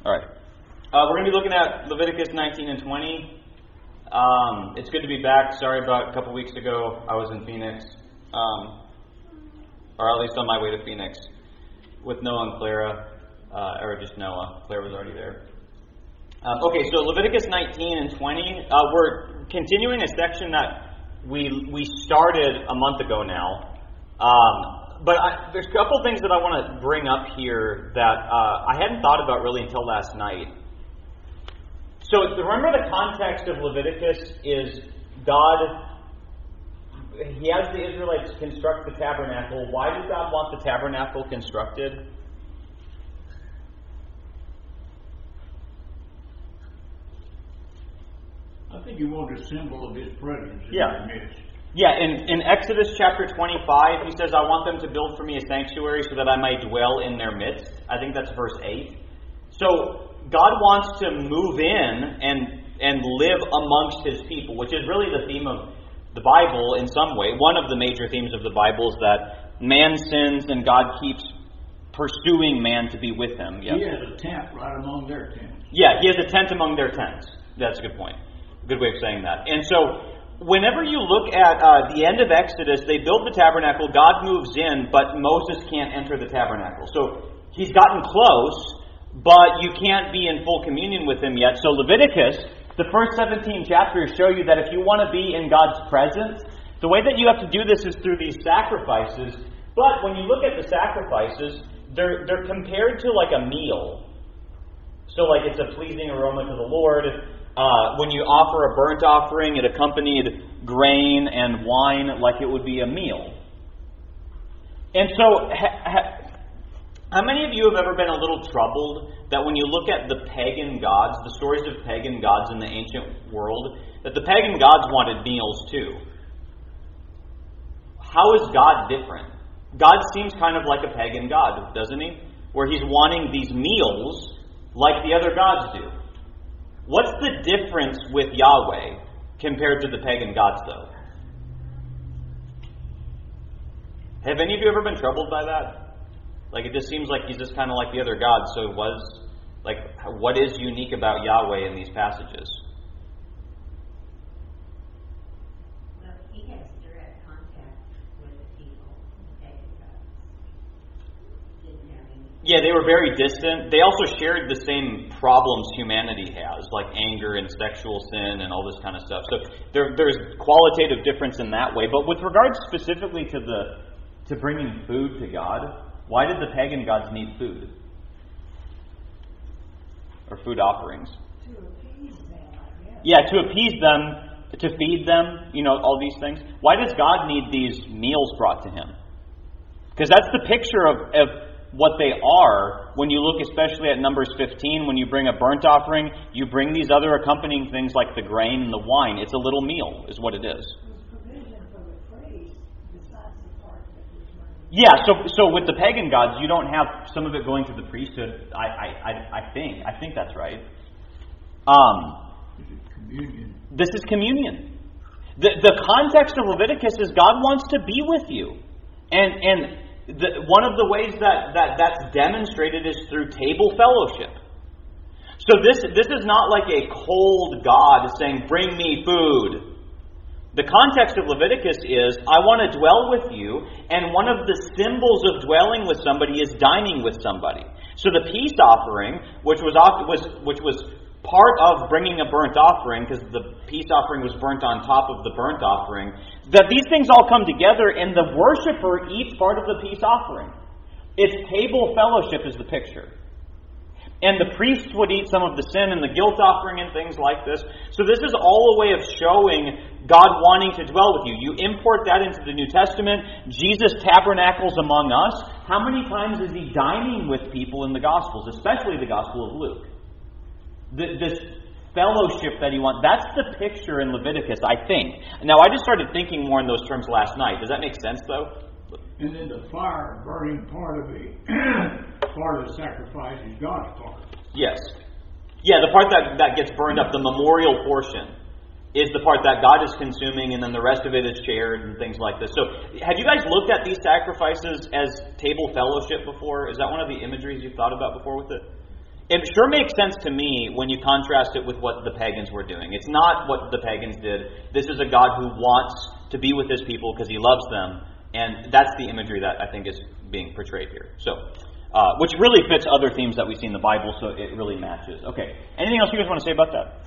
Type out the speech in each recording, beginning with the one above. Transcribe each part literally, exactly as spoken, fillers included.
All right. Uh, we're going to be looking at Leviticus nineteen and twenty. Um, it's good to be back. Sorry about a couple weeks ago. I was in Phoenix, um, or at least on my way to Phoenix, with Noah and Clara, uh, or just Noah. Clara was already there. Um, okay, so Leviticus nineteen and twenty. Uh, we're continuing a section that we we started a month ago now. Um, But I, there's a couple things that I want to bring up here that uh, I hadn't thought about really until last night. So remember the context of Leviticus is God, He has the Israelites construct the tabernacle. Why did God want the tabernacle constructed? I think He wanted a symbol of His presence in Yeah. their midst. Yeah, in, in Exodus chapter twenty-five, he says, I want them to build for me a sanctuary so that I might dwell in their midst. I think that's verse eight. So, God wants to move in and and live amongst His people, which is really the theme of the Bible in some way. One of the major themes of the Bible is that man sins and God keeps pursuing man to be with Him. Yes. He has a tent right among their tents. Yeah, He has a tent among their tents. That's a good point. Good way of saying that. And so, whenever you look at uh, the end of Exodus, they build the tabernacle, God moves in, but Moses can't enter the tabernacle. So he's gotten close, but you can't be in full communion with Him yet. So Leviticus, the first seventeen chapters show you that if you want to be in God's presence, the way that you have to do this is through these sacrifices. But when you look at the sacrifices, they're they're compared to like a meal. So like it's a pleasing aroma to the Lord. Uh, when you offer a burnt offering, it accompanied grain and wine like it would be a meal. And so, ha, ha, how many of you have ever been a little troubled that when you look at the pagan gods, the stories of pagan gods in the ancient world, that the pagan gods wanted meals too? How is God different? God seems kind of like a pagan god, doesn't He? Where He's wanting these meals like the other gods do. What's the difference with Yahweh compared to the pagan gods, though? Have any of you ever been troubled by that? Like, it just seems like He's just kind of like the other gods, so it was, like, what is unique about Yahweh in these passages? Well, He has direct contact with the people, the pagan gods. Didn't have any. Yeah, they were very distant. They also shared the same problems humanity has, like anger and sexual sin and all this kind of stuff. So there, there's qualitative difference in that way. But with regards specifically to the to bringing food to God, why did the pagan gods need food? Or food offerings? To appease them, I guess. Yeah, to appease them, to feed them, you know, all these things. Why does God need these meals brought to Him? Because that's the picture of, of what they are when you look especially at Numbers fifteen. When you bring a burnt offering, you bring these other accompanying things like the grain and the wine. It's a little meal, is what it is. There's provision for the priest besides the part that was running. Yeah, so so with the pagan gods, you don't have some of it going to the priesthood. I I, I, I think I think that's right. Um, This is communion. this is communion. The the context of Leviticus is God wants to be with you, and and. The, one of the ways that, that that's demonstrated is through table fellowship. So this this is not like a cold God saying, bring me food. The context of Leviticus is, I want to dwell with you, and one of the symbols of dwelling with somebody is dining with somebody. So the peace offering, which was was which was part of bringing a burnt offering, because the peace offering was burnt on top of the burnt offering, that these things all come together and the worshiper eats part of the peace offering. It's table fellowship is the picture. And the priests would eat some of the sin and the guilt offering and things like this. So this is all a way of showing God wanting to dwell with you. You import that into the New Testament. Jesus tabernacles among us. How many times is He dining with people in the Gospels, especially the Gospel of Luke? This fellowship that He wants, that's the picture in Leviticus, I think. Now, I just started thinking more in those terms last night. Does that make sense, though? And then the fire burning part of the part of the sacrifice is God's part. Yes. Yeah, the part that, that gets burned up, the memorial portion, is the part that God is consuming, and then the rest of it is shared and things like this. So, have you guys looked at these sacrifices as table fellowship before? Is that one of the imageries you've thought about before with it? it sure makes sense to me when you contrast it with what the pagans were doing. It's not what the pagans did. This is a God who wants to be with his people because he loves them. And that's the imagery that I think is being portrayed here. So, uh, which really fits other themes that we see in the Bible, so it really matches. Okay. Anything else you guys want to say about that?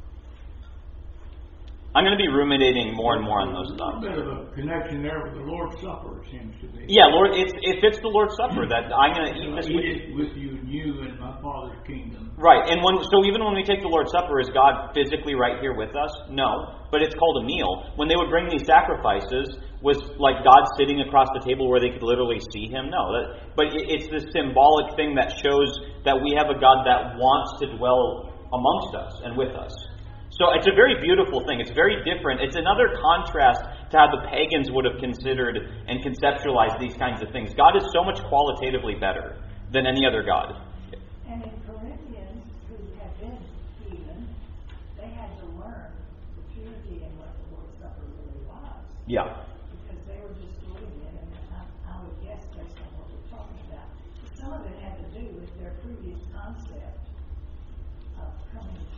I'm going to be ruminating more and more on those thoughts. There's a bit of a connection there with the Lord's Supper, it seems to be. Yeah, Lord, it's, it fits the Lord's Supper that I'm going to eat this eat with it with you and you in my Father's kingdom. Right, and when, so even when we take the Lord's Supper, is God physically right here with us? No, but it's called a meal. When they would bring these sacrifices, was like God sitting across the table where they could literally see him? No, that, but it, it's this symbolic thing that shows that we have a God that wants to dwell amongst us and with us. So it's a very beautiful thing. It's very different. It's another contrast to how the pagans would have considered and conceptualized these kinds of things. God is so much qualitatively better than any other God. And in Corinthians, who had been heathen, they had to learn the purity and what the Lord's Supper really was. Yeah. Because they were just doing it, and I, I would guess based on what we're talking about. Some of it had to do with their previous concept of coming to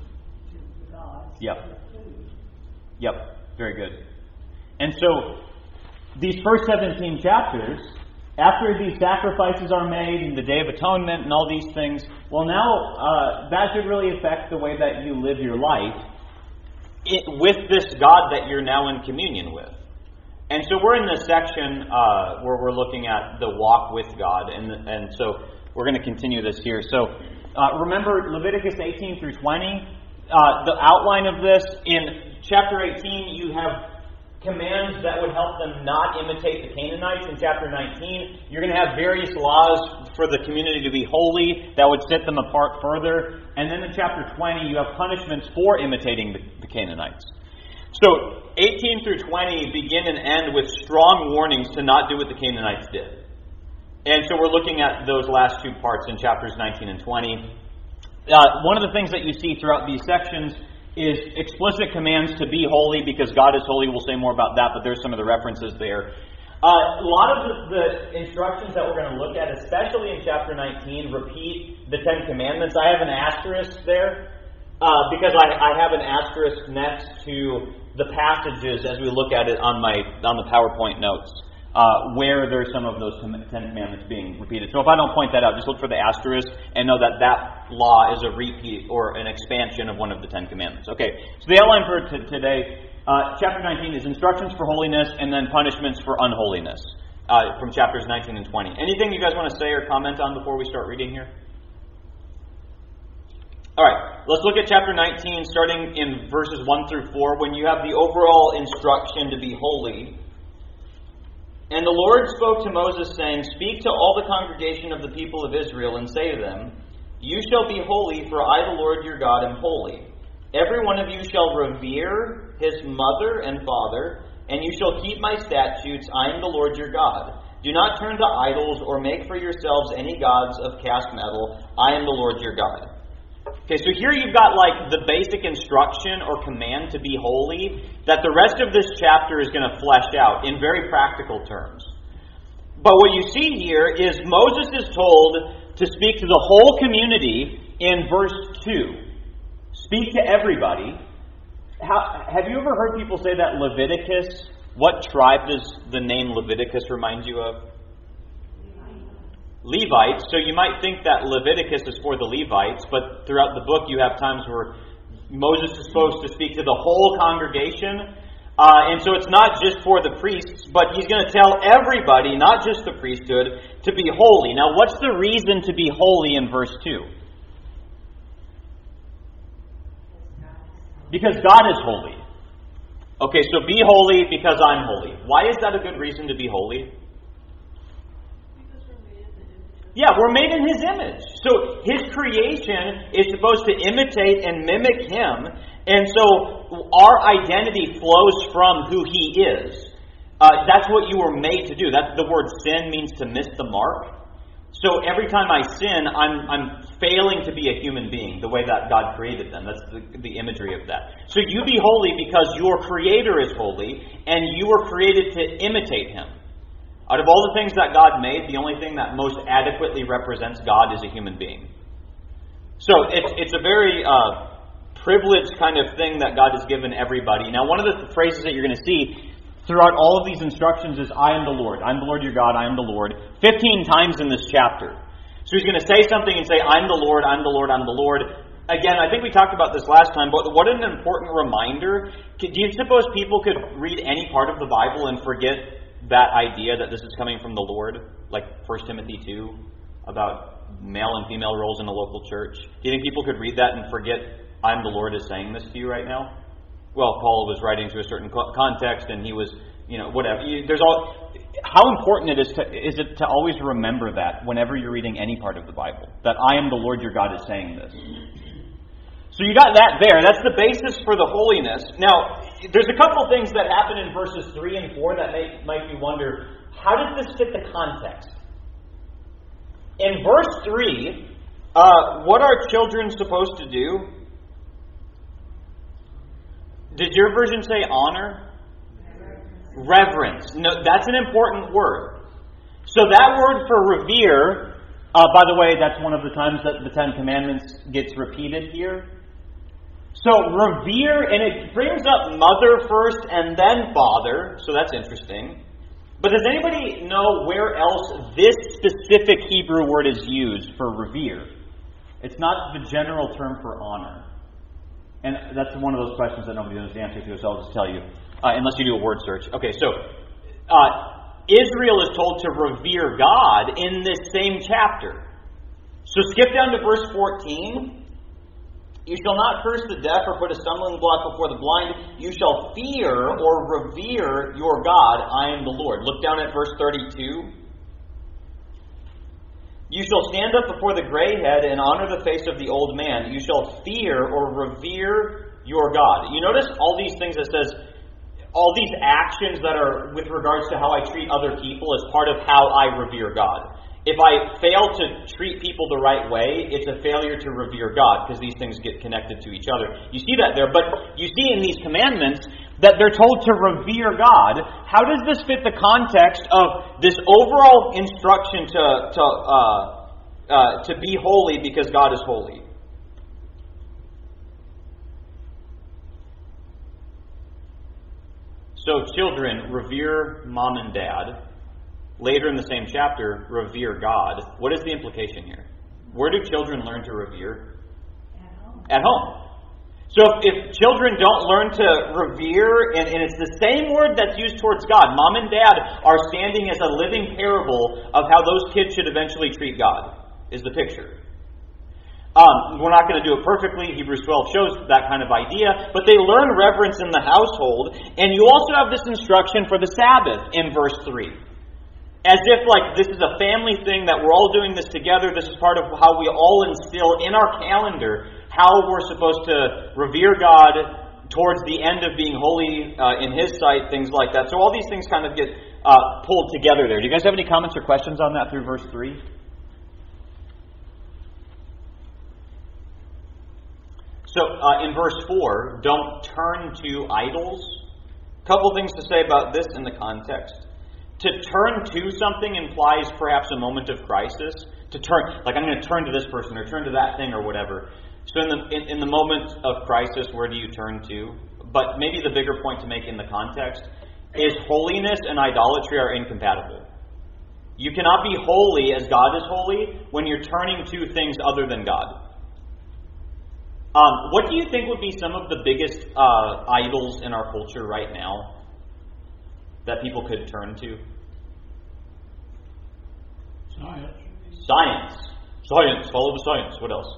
gods yep. with food. Yep. Very good. And so, these first seventeen chapters, after these sacrifices are made and the Day of Atonement and all these things, well now, uh, that should really affect the way that you live your life it, with this God that you're now in communion with. And so we're in this section uh, where we're looking at the walk with God, and and so we're going to continue this here. So, uh, remember Leviticus eighteen through twenty? Uh, the outline of this, in chapter eighteen, you have commands that would help them not imitate the Canaanites. In chapter nineteen, you're going to have various laws for the community to be holy that would set them apart further. And then in chapter twenty, you have punishments for imitating the, the Canaanites. So, eighteen through twenty begin and end with strong warnings to not do what the Canaanites did. And so we're looking at those last two parts in chapters nineteen and twenty. Uh, one of the things that you see throughout these sections is explicit commands to be holy because God is holy. We'll say more about that, but there's some of the references there. Uh, a lot of the, the instructions that we're going to look at, especially in chapter nineteen, repeat the Ten Commandments. I have an asterisk there uh, because I, I have an asterisk next to the passages as we look at it on my on the PowerPoint notes. Uh, where there's some of those Ten Commandments being repeated. So if I don't point that out, just look for the asterisk and know that that law is a repeat or an expansion of one of the Ten Commandments. Okay, so the outline for t- today, uh, chapter nineteen is instructions for holiness and then punishments for unholiness uh, from chapters nineteen and twenty. Anything you guys want to say or comment on before we start reading here? All right, let's look at chapter nineteen, starting in verses one through four, when you have the overall instruction to be holy. And the Lord spoke to Moses, saying, Speak to all the congregation of the people of Israel, and say to them, You shall be holy, for I, the Lord your God, am holy. Every one of you shall revere his mother and father, and you shall keep my statutes. I am the Lord your God. Do not turn to idols or make for yourselves any gods of cast metal. I am the Lord your God. Okay, so here you've got like the basic instruction or command to be holy that the rest of this chapter is going to flesh out in very practical terms. But what you see here is Moses is told to speak to the whole community in verse two. Speak to everybody. How, have you ever heard people say that Leviticus, what tribe does the name Leviticus remind you of? Levites, so you might think that Leviticus is for the Levites, but throughout the book you have times where Moses is supposed to speak to the whole congregation, uh, and so it's not just for the priests, but he's going to tell everybody, not just the priesthood, to be holy. Now, what's the reason to be holy in verse two? Because God is holy. Okay, so be holy because I'm holy. Why is that a good reason to be holy? Yeah, we're made in His image. So His creation is supposed to imitate and mimic Him. And so our identity flows from who He is. Uh, that's what you were made to do. That's the word sin means to miss the mark. So every time I sin, I'm I'm failing to be a human being the way that God created them. That's the, the imagery of that. So you be holy because your Creator is holy, and you were created to imitate Him. Out of all the things that God made, the only thing that most adequately represents God is a human being. So it's it's a very uh, privileged kind of thing that God has given everybody. Now, one of the phrases that you're going to see throughout all of these instructions is, I am the Lord. I'm the Lord your God. I am the Lord. fifteen times in this chapter. So he's going to say something and say, I'm the Lord, I'm the Lord, I'm the Lord. Again, I think we talked about this last time, but what an important reminder. Do you suppose people could read any part of the Bible and forget that idea that this is coming from the Lord? Like First Timothy two, about male and female roles in a local church. Do you think people could read that and forget, I'm the Lord is saying this to you right now? Well, Paul was writing to a certain context, and he was, you know, whatever. There's all. How important it is to is it to always remember that whenever you're reading any part of the Bible, that I am the Lord your God is saying this. So you got that there. That's the basis for the holiness. Now, there's a couple things that happen in verses three and four that may make you wonder, how does this fit the context? In verse three, uh, what are children supposed to do? Did your version say honor? Reverence. No, that's an important word. So that word for revere, uh, by the way, that's one of the times that the Ten Commandments gets repeated here. So revere, and it brings up mother first and then father, so that's interesting. But does anybody know where else this specific Hebrew word is used for revere? It's not the general term for honor. And that's one of those questions that nobody knows the answer to, so I'll just tell you. Uh, unless you do a word search. Okay, so uh, Israel is told to revere God in this same chapter. So skip down to verse fourteen. You shall not curse the deaf or put a stumbling block before the blind. You shall fear or revere your God. I am the Lord. Look down at verse thirty-two. You shall stand up before the gray head and honor the face of the old man. You shall fear or revere your God. You notice all these things that says, all these actions that are with regards to how I treat other people is part of how I revere God. If I fail to treat people the right way, it's a failure to revere God, because these things get connected to each other. You see that there, but you see in these commandments that they're told to revere God. How does this fit the context of this overall instruction to to uh, uh, to be holy because God is holy? So children, revere mom and dad. Later in the same chapter, revere God. What is the implication here? Where do children learn to revere? At home. At home. So if, if children don't learn to revere, and, and it's the same word that's used towards God, mom and dad are standing as a living parable of how those kids should eventually treat God, is the picture. Um, we're not going to do it perfectly. Hebrews twelve shows that kind of idea. But they learn reverence in the household. And you also have this instruction for the Sabbath in verse three. As if like this is a family thing, that we're all doing this together. This is part of how we all instill in our calendar how we're supposed to revere God towards the end of being holy uh, in His sight, things like that. So all these things kind of get uh, pulled together there. Do you guys have any comments or questions on that through verse three? So uh, in verse four, don't turn to idols. A couple things to say about this in the context. To turn to something implies perhaps a moment of crisis. To turn, like I'm going to turn to this person or turn to that thing or whatever. So in the in, in the moment of crisis, where do you turn to? But maybe the bigger point to make in the context is holiness and idolatry are incompatible. You cannot be holy as God is holy when you're turning to things other than God. Um, what do you think would be some of the biggest uh, idols in our culture right now that people could turn to? Science. Science. Science. Follow the science. What else?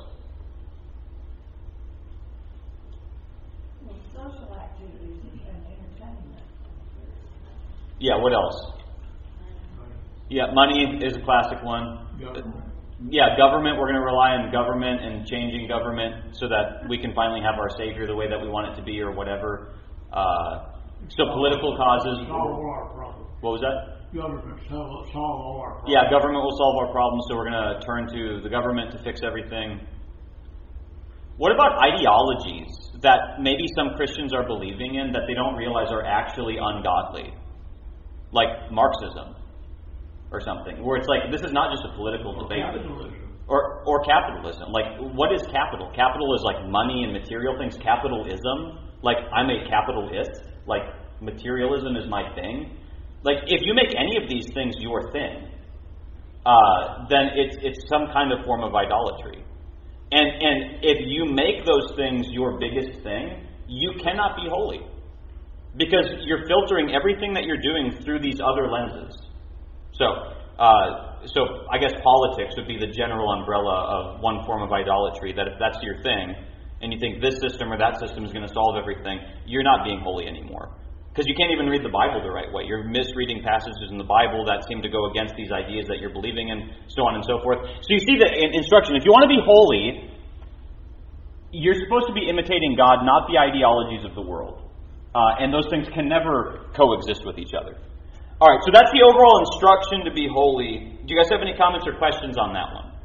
Well, social activities and entertainment. Yeah, what else? Yeah, money is a classic one. Government. Yeah, government. We're going to rely on government and changing government so that we can finally have our Savior the way that we want it to be or whatever. Uh, so political causes. Solve all our problems. What was that? Government solve, solve all our problems. Yeah, government will solve our problems, so we're going to turn to the government to fix everything. What about ideologies that maybe some Christians are believing in that they don't realize are actually ungodly? Like Marxism or something, where it's like, this is not just a political Or debate. capitalism. Or or capitalism. Like, what is capital? Capital is like money and material things. Capitalism, like I'm a capitalist. Like materialism is my thing. Like if you make any of these things your thing, uh, then it's it's some kind of form of idolatry. And and if you make those things your biggest thing, you cannot be holy. Because you're filtering everything that you're doing through these other lenses. So, uh, so I guess politics would be the general umbrella of one form of idolatry, that if that's your thing, and you think this system or that system is going to solve everything, you're not being holy anymore. Because you can't even read the Bible the right way. You're misreading passages in the Bible that seem to go against these ideas that you're believing in, so on and so forth. So you see the instruction. If you want to be holy, you're supposed to be imitating God, not the ideologies of the world. Uh, and those things can never coexist with each other. All right, so that's the overall instruction to be holy. Do you guys have any comments or questions on that one?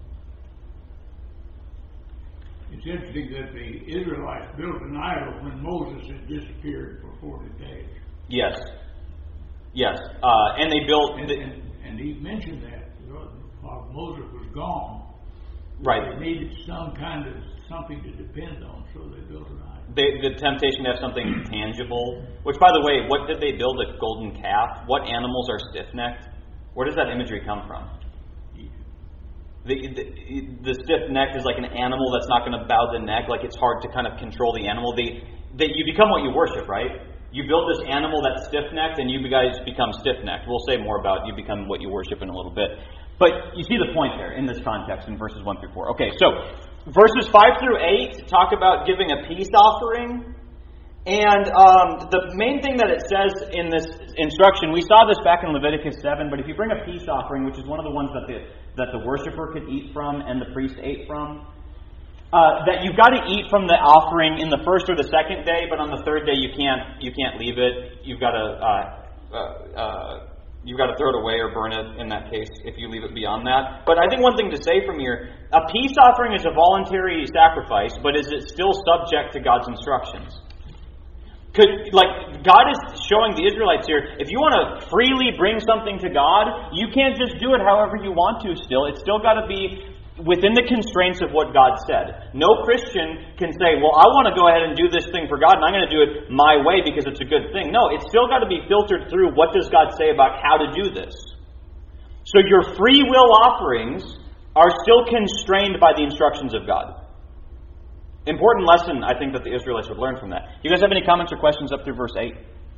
It's interesting that the Israelites built an idol when Moses had disappeared for forty days. Yes. Yes. Uh, and they built... And, the, and, and he mentioned that while Moses was gone. Right. They needed some kind of something to depend on, so they built an idol. They, the temptation to have something tangible. Which, by the way, what did they build? A golden calf? What animals are stiff-necked? Where does that imagery come from? The, the, the stiff neck is like an animal that's not going to bow the neck. Like it's hard to kind of control the animal. They, they, you become what you worship, right? You build this animal that's stiff-necked, and you guys become stiff-necked. We'll say more about you become what you worship in a little bit. But you see the point there in this context in verses one through four. Okay, so verses five through eight talk about giving a peace offering. And um, the main thing that it says in this instruction, we saw this back in Leviticus seven, but if you bring a peace offering, which is one of the ones that the that the worshiper could eat from and the priest ate from, uh, that you've got to eat from the offering in the first or the second day, but on the third day you can't you can't leave it. You've got to uh, uh, uh, you've got to throw it away or burn it in that case if you leave it beyond that. But I think one thing to say from here, a peace offering is a voluntary sacrifice, but is it still subject to God's instructions? Could, like, God is showing the Israelites here, if you want to freely bring something to God, you can't just do it however you want to still. It's still got to be within the constraints of what God said. No Christian can say, well, I want to go ahead and do this thing for God, and I'm going to do it my way because it's a good thing. No, it's still got to be filtered through what does God say about how to do this. So your free will offerings are still constrained by the instructions of God. Important lesson, I think, that the Israelites would learn from that. Do you guys have any comments or questions up through verse eight?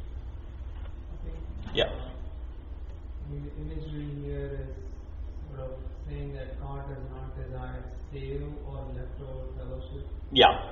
Yeah. The imagery here is sort of saying that God does not desire stale or leftover fellowship. Yeah.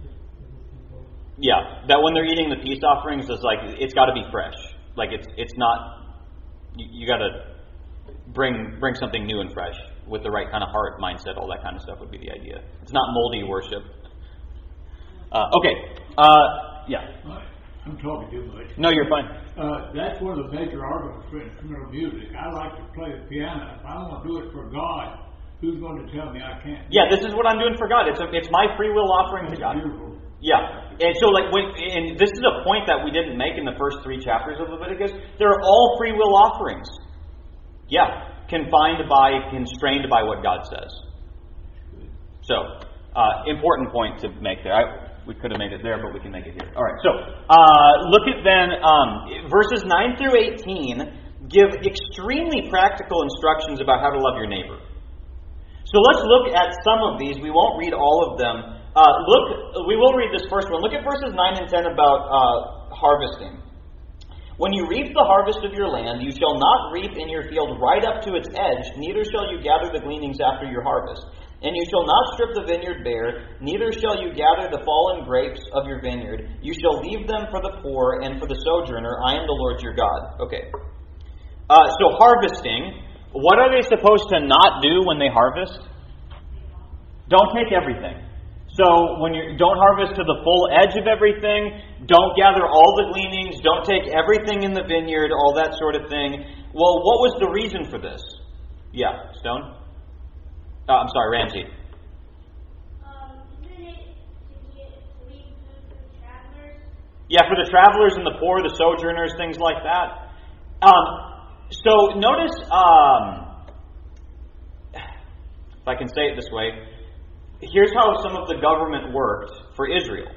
Yeah. That when they're eating the peace offerings, it's like it's got to be fresh. Like it's it's not. You, you got to bring bring something new and fresh with the right kind of heart, mindset, all that kind of stuff would be the idea. It's not moldy worship. Uh, okay. Uh, yeah. I'm talking too much. No, you're fine. Uh, that's one of the major arguments for instrumental music. I like to play the piano. If I want to do it for God, who's going to tell me I can't? Yeah, this is what I'm doing for God. It's a, it's my free will offering to God. Beautiful. Yeah, and so like when, and this is a point that we didn't make in the first three chapters of Leviticus. They're all free will offerings. Yeah, confined by, constrained by what God says. So, uh, important point to make there. I, We could have made it there, but we can make it here. All right, so uh, look at then um, verses nine through eighteen give extremely practical instructions about how to love your neighbor. So let's look at some of these. We won't read all of them. Uh, look, we will read this first one. Look at verses nine and ten about uh, harvesting. When you reap the harvest of your land, you shall not reap in your field right up to its edge, neither shall you gather the gleanings after your harvest. And you shall not strip the vineyard bare, neither shall you gather the fallen grapes of your vineyard. You shall leave them for the poor and for the sojourner. I am the Lord your God. Okay. Uh, so harvesting, what are they supposed to not do when they harvest? Don't take everything. So when you don't harvest to the full edge of everything, don't gather all the gleanings, don't take everything in the vineyard, all that sort of thing. Well, what was the reason for this? Yeah, Stone? Uh, I'm sorry, Ramsey. Um, isn't it to get to leave food for the travelers? Yeah, for the travelers and the poor, the sojourners, things like that. Um, so notice, um, if I can say it this way, here's how some of the government worked for Israel.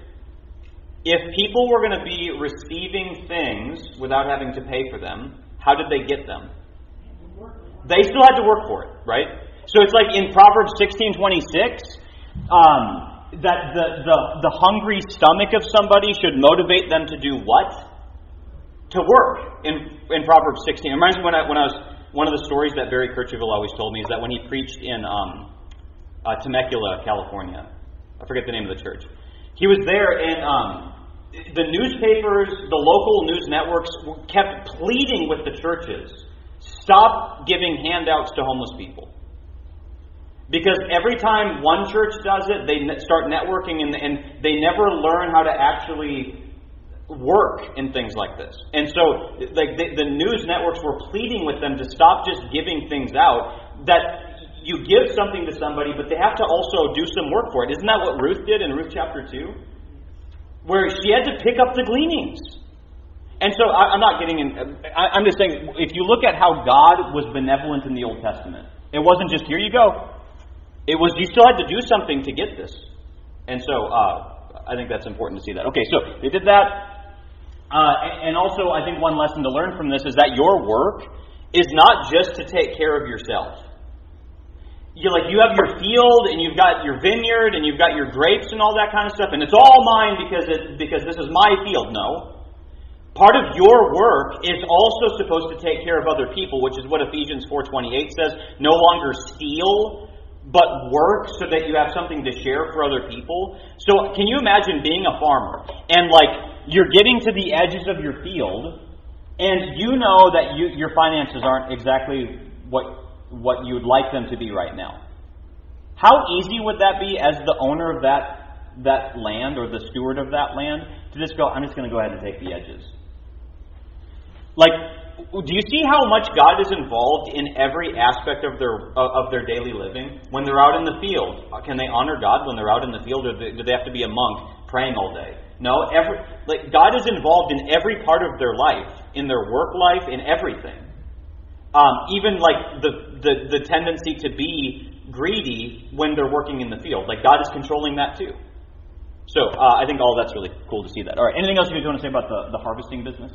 If people were going to be receiving things without having to pay for them, how did they get them? They still had to work for it, right? So it's like in Proverbs sixteen twenty-six, um, that the, the, the hungry stomach of somebody should motivate them to do what? To work in in Proverbs sixteen. It reminds me when I when I was one of the stories that Barry Kirchhoff always told me is that when he preached in um, uh, Temecula, California, I forget the name of the church. He was there, and um, the newspapers, the local news networks, kept pleading with the churches, stop giving handouts to homeless people. Because every time one church does it, they start networking, and, and they never learn how to actually work in things like this. And so like the, the news networks were pleading with them to stop just giving things out, that you give something to somebody, but they have to also do some work for it. Isn't that what Ruth did in Ruth chapter two? Where she had to pick up the gleanings. And so I, I'm not getting in, I, I'm just saying, if you look at how God was benevolent in the Old Testament, it wasn't just, here you go. It was, you still had to do something to get this. And so uh, I think that's important to see that. Okay, so they did that. Uh, and also, I think one lesson to learn from this is that your work is not just to take care of yourself. You like you have your field, and you've got your vineyard, and you've got your grapes and all that kind of stuff, and it's all mine because it because this is my field. No. Part of your work is also supposed to take care of other people, which is what Ephesians four twenty-eight says. No longer steal, but work so that you have something to share for other people. So can you imagine being a farmer, and like you're getting to the edges of your field, and you know that you, your finances aren't exactly what what you would like them to be right now. How easy would that be as the owner of that that land, or the steward of that land, to just go, I'm just going to go ahead and take the edges? Like, do you see how much God is involved in every aspect of their of their daily living? When they're out in the field, can they honor God when they're out in the field, or do they have to be a monk praying all day? No, every like God is involved in every part of their life, in their work life, in everything. Um, even like the, the the tendency to be greedy when they're working in the field, like God is controlling that too. So uh, I think all that's really cool to see that. All right, anything else you want to say about the, the harvesting business?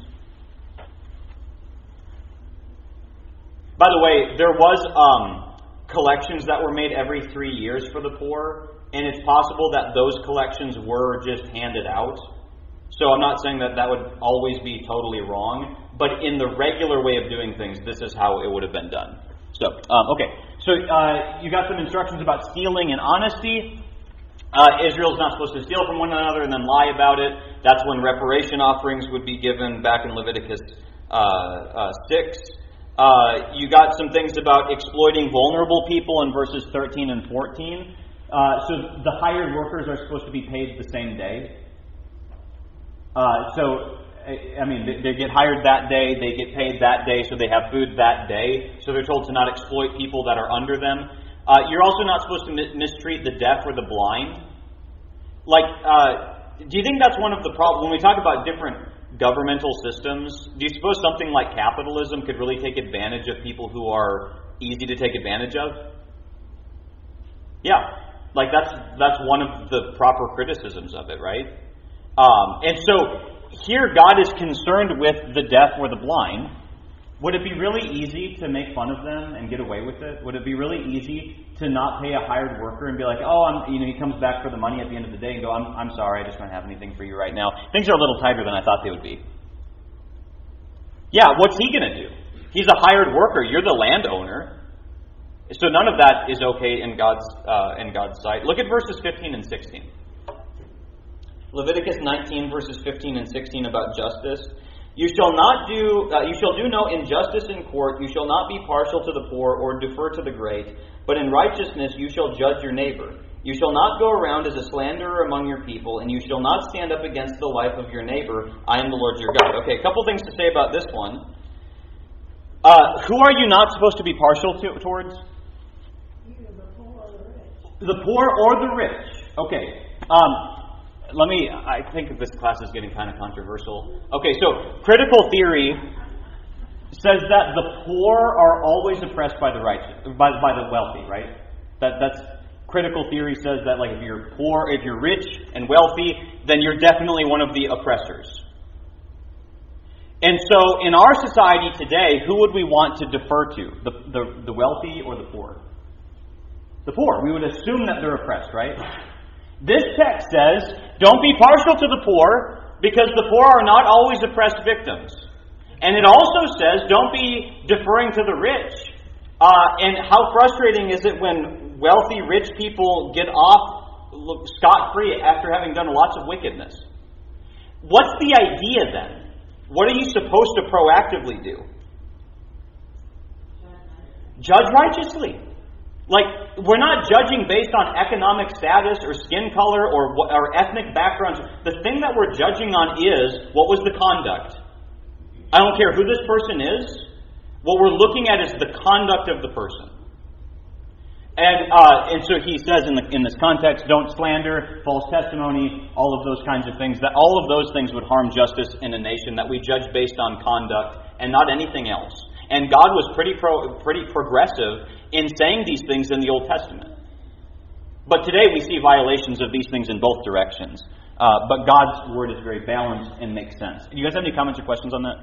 By the way, there was um, collections that were made every three years for the poor, and it's possible that those collections were just handed out. So I'm not saying that that would always be totally wrong, but in the regular way of doing things, this is how it would have been done. So, um, okay. So uh, you got some instructions about stealing and honesty. Uh, Israel's not supposed to steal from one another and then lie about it. That's when reparation offerings would be given back in Leviticus uh, uh, six. Uh, you got some things about exploiting vulnerable people in verses thirteen and fourteen. Uh, so the hired workers are supposed to be paid the same day. Uh, so, I mean, they, they get hired that day, they get paid that day, so they have food that day. So they're told to not exploit people that are under them. Uh, you're also not supposed to mi- mistreat the deaf or the blind. Like, uh, do you think that's one of the problems? When we talk about different governmental systems, do you suppose something like capitalism could really take advantage of people who are easy to take advantage of? Yeah. Like, that's that's one of the proper criticisms of it, right? Um, and so, here God is concerned with the deaf or the blind. Would it be really easy to make fun of them and get away with it? Would it be really easy to not pay a hired worker and be like, oh, I'm, you know, he comes back for the money at the end of the day and go, I'm, I'm sorry, I just don't have anything for you right now. Things are a little tighter than I thought they would be. Yeah, what's he going to do? He's a hired worker. You're the landowner. So none of that is okay in God's uh, in God's sight. Look at verses fifteen and sixteen. Leviticus nineteen, verses fifteen and sixteen about justice. You shall not do. Uh, you shall do no injustice in court. You shall not be partial to the poor or defer to the great. But in righteousness you shall judge your neighbor. You shall not go around as a slanderer among your people, and you shall not stand up against the life of your neighbor. I am the Lord your God. Okay, a couple things to say about this one. Uh, who are you not supposed to be partial to, towards? Either the poor or the rich. The poor or the rich. Okay. Um, let me, I think this class is getting kind of controversial. Okay, so critical theory says that the poor are always oppressed by the righteous, by, by the wealthy, right? That that's critical theory says that like if you're poor, if you're rich and wealthy, then you're definitely one of the oppressors. And so in our society today, who would we want to defer to? The, the, the wealthy or the poor? The poor. We would assume that they're oppressed, right? This text says, don't be partial to the poor, because the poor are not always oppressed victims. And it also says, don't be deferring to the rich. Uh, and how frustrating is it when wealthy, rich people get off scot-free after having done lots of wickedness? What's the idea then? What are you supposed to proactively do? Judge righteously. Like, we're not judging based on economic status or skin color or, or ethnic backgrounds. The thing that we're judging on is, what was the conduct? I don't care who this person is. What we're looking at is the conduct of the person. And uh, and so he says in the, in this context, don't slander, false testimony, all of those kinds of things. That all of those things would harm justice in a nation, that we judge based on conduct and not anything else. And God was pretty pro, pretty progressive in saying these things in the Old Testament. But today we see violations of these things in both directions. Uh, but God's word is very balanced and makes sense. Do you guys have any comments or questions on that?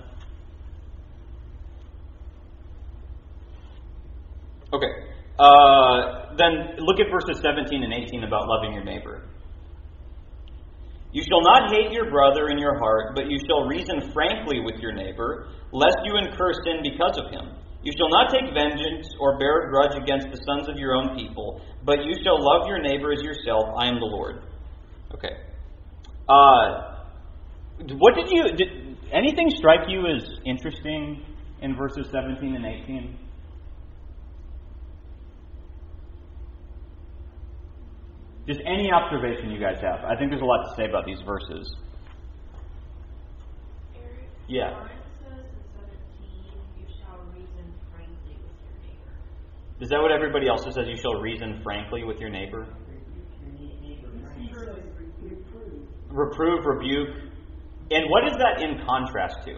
Okay. Uh, then look at verses seventeen and eighteen about loving your neighbor. You shall not hate your brother in your heart, but you shall reason frankly with your neighbor, lest you incur sin because of him. You shall not take vengeance or bear a grudge against the sons of your own people, but you shall love your neighbor as yourself. I am the Lord. Okay. Uh, what did you... Did anything strike you as interesting in verses seventeen and eighteen? Just any observation you guys have. I think there's a lot to say about these verses. Eric, Yeah. Lawrence says in seventeen, you shall reason frankly with your neighbor. Is that what everybody else says? You shall reason frankly with your neighbor? Reprove, rebuke. And what is that in contrast to?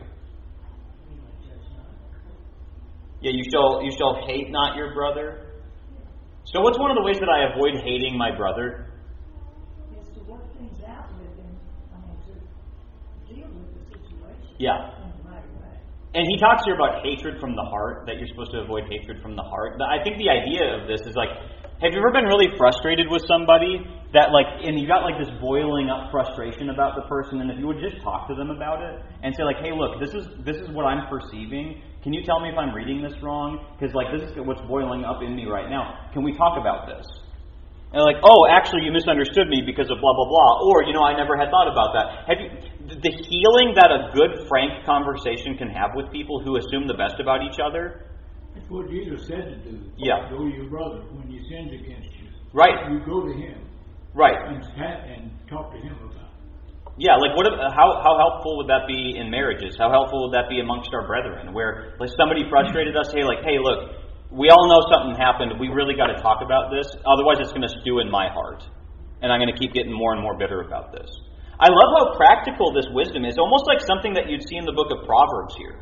Yeah, you shall you shall hate not your brother. So what's one of the ways that I avoid hating my brother? Is to work things out with him, I mean, to deal with the situation. Yeah. In the right way. And he talks here about hatred from the heart, that you're supposed to avoid hatred from the heart. I think the idea of this is like, have you ever been really frustrated with somebody that like, and you got like this boiling up frustration about the person, and if you would just talk to them about it and say like, hey, look, this is this is what I'm perceiving. Can you tell me if I'm reading this wrong? Because like this is what's boiling up in me right now. Can we talk about this? And they're like, oh, actually, you misunderstood me because of blah blah blah, or you know, I never had thought about that. Have you the healing that a good, frank conversation can have with people who assume the best about each other? That's what Jesus said to do. Yeah. Go to your brother when he sins against you. Right. You go to him. Right. And, and talk to him about it. Yeah, like what? How how helpful would that be in marriages? How helpful would that be amongst our brethren? Where like somebody frustrated us, hey, like, hey, look, we all know something happened. We really got to talk about this. Otherwise, it's going to stew in my heart, and I'm going to keep getting more and more bitter about this. I love how practical this wisdom is. Almost like something that you'd see in the book of Proverbs here.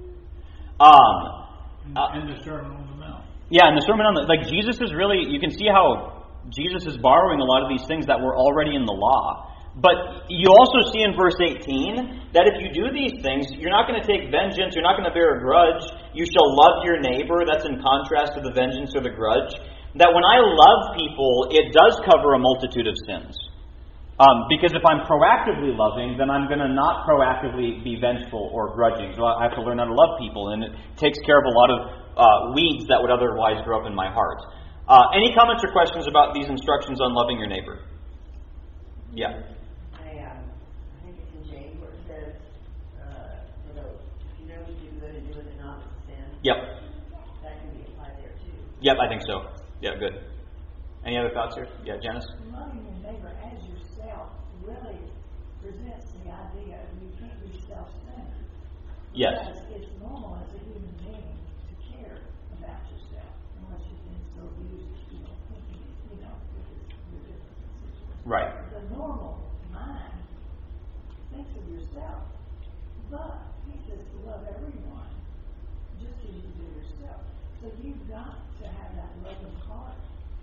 Um. And, Uh, and the Sermon on the Mount. Yeah, and the Sermon on the... Like, Jesus is really... You can see how Jesus is borrowing a lot of these things that were already in the law. But you also see in verse eighteen that if you do these things, you're not going to take vengeance, you're not going to bear a grudge. You shall love your neighbor. That's in contrast to the vengeance or the grudge. That when I love people, it does cover a multitude of sins. Um, because if I'm proactively loving, then I'm going to not proactively be vengeful or grudging. So I have to learn how to love people, and it takes care of a lot of uh, weeds that would otherwise grow up in my heart. Uh, any comments or questions about these instructions on loving your neighbor? Yeah. I, um, I think it's in James where it says, uh, you know, if you know to do good and do it and not to sin. Yep. That can be applied there too. Yep, I think so. Yeah, good. Any other thoughts here? Yeah, Janice? Loving your neighbor as yourself really presents the idea of you can't be self-centered. Yes. Because it's normal as a human being to care about yourself, unless you've been so used to, you know, thinking, you know, with your different situations. Right. The normal mind thinks of yourself, but he says to love everyone just as you do yourself. So you've got to have that loving heart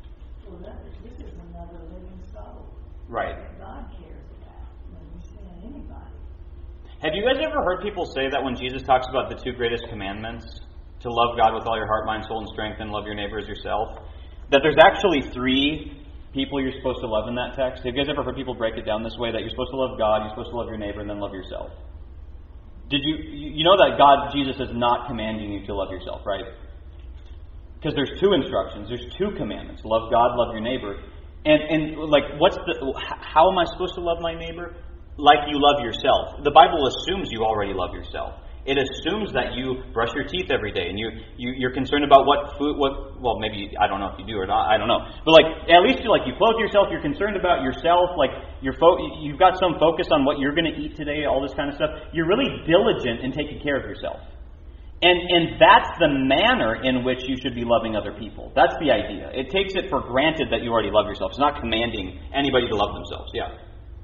Well, that, this is another living soul. Right. That God cares about when we sin anybody. Have you guys ever heard people say that when Jesus talks about the two greatest commandments, to love God with all your heart, mind, soul, and strength, and love your neighbor as yourself, that there's actually three people you're supposed to love in that text? Have you guys ever heard people break it down this way, that you're supposed to love God, you're supposed to love your neighbor, and then love yourself? Did you you know that God, Jesus, is not commanding you to love yourself, right? Because there's two instructions, there's two commandments: love God, love your neighbor. And and like, what's the? How am I supposed to love my neighbor? Like you love yourself. The Bible assumes you already love yourself. It assumes that you brush your teeth every day, and you, you you're concerned about what food, what well maybe I don't know if you do or not, I don't know, but like at least you like you clothe yourself. You're concerned about yourself. Like you're fo- you've got some focus on what you're going to eat today. All this kind of stuff. You're really diligent in taking care of yourself, and and that's the manner in which you should be loving other people. That's the idea. It takes it for granted that you already love yourself. It's not commanding anybody to love themselves. Yeah.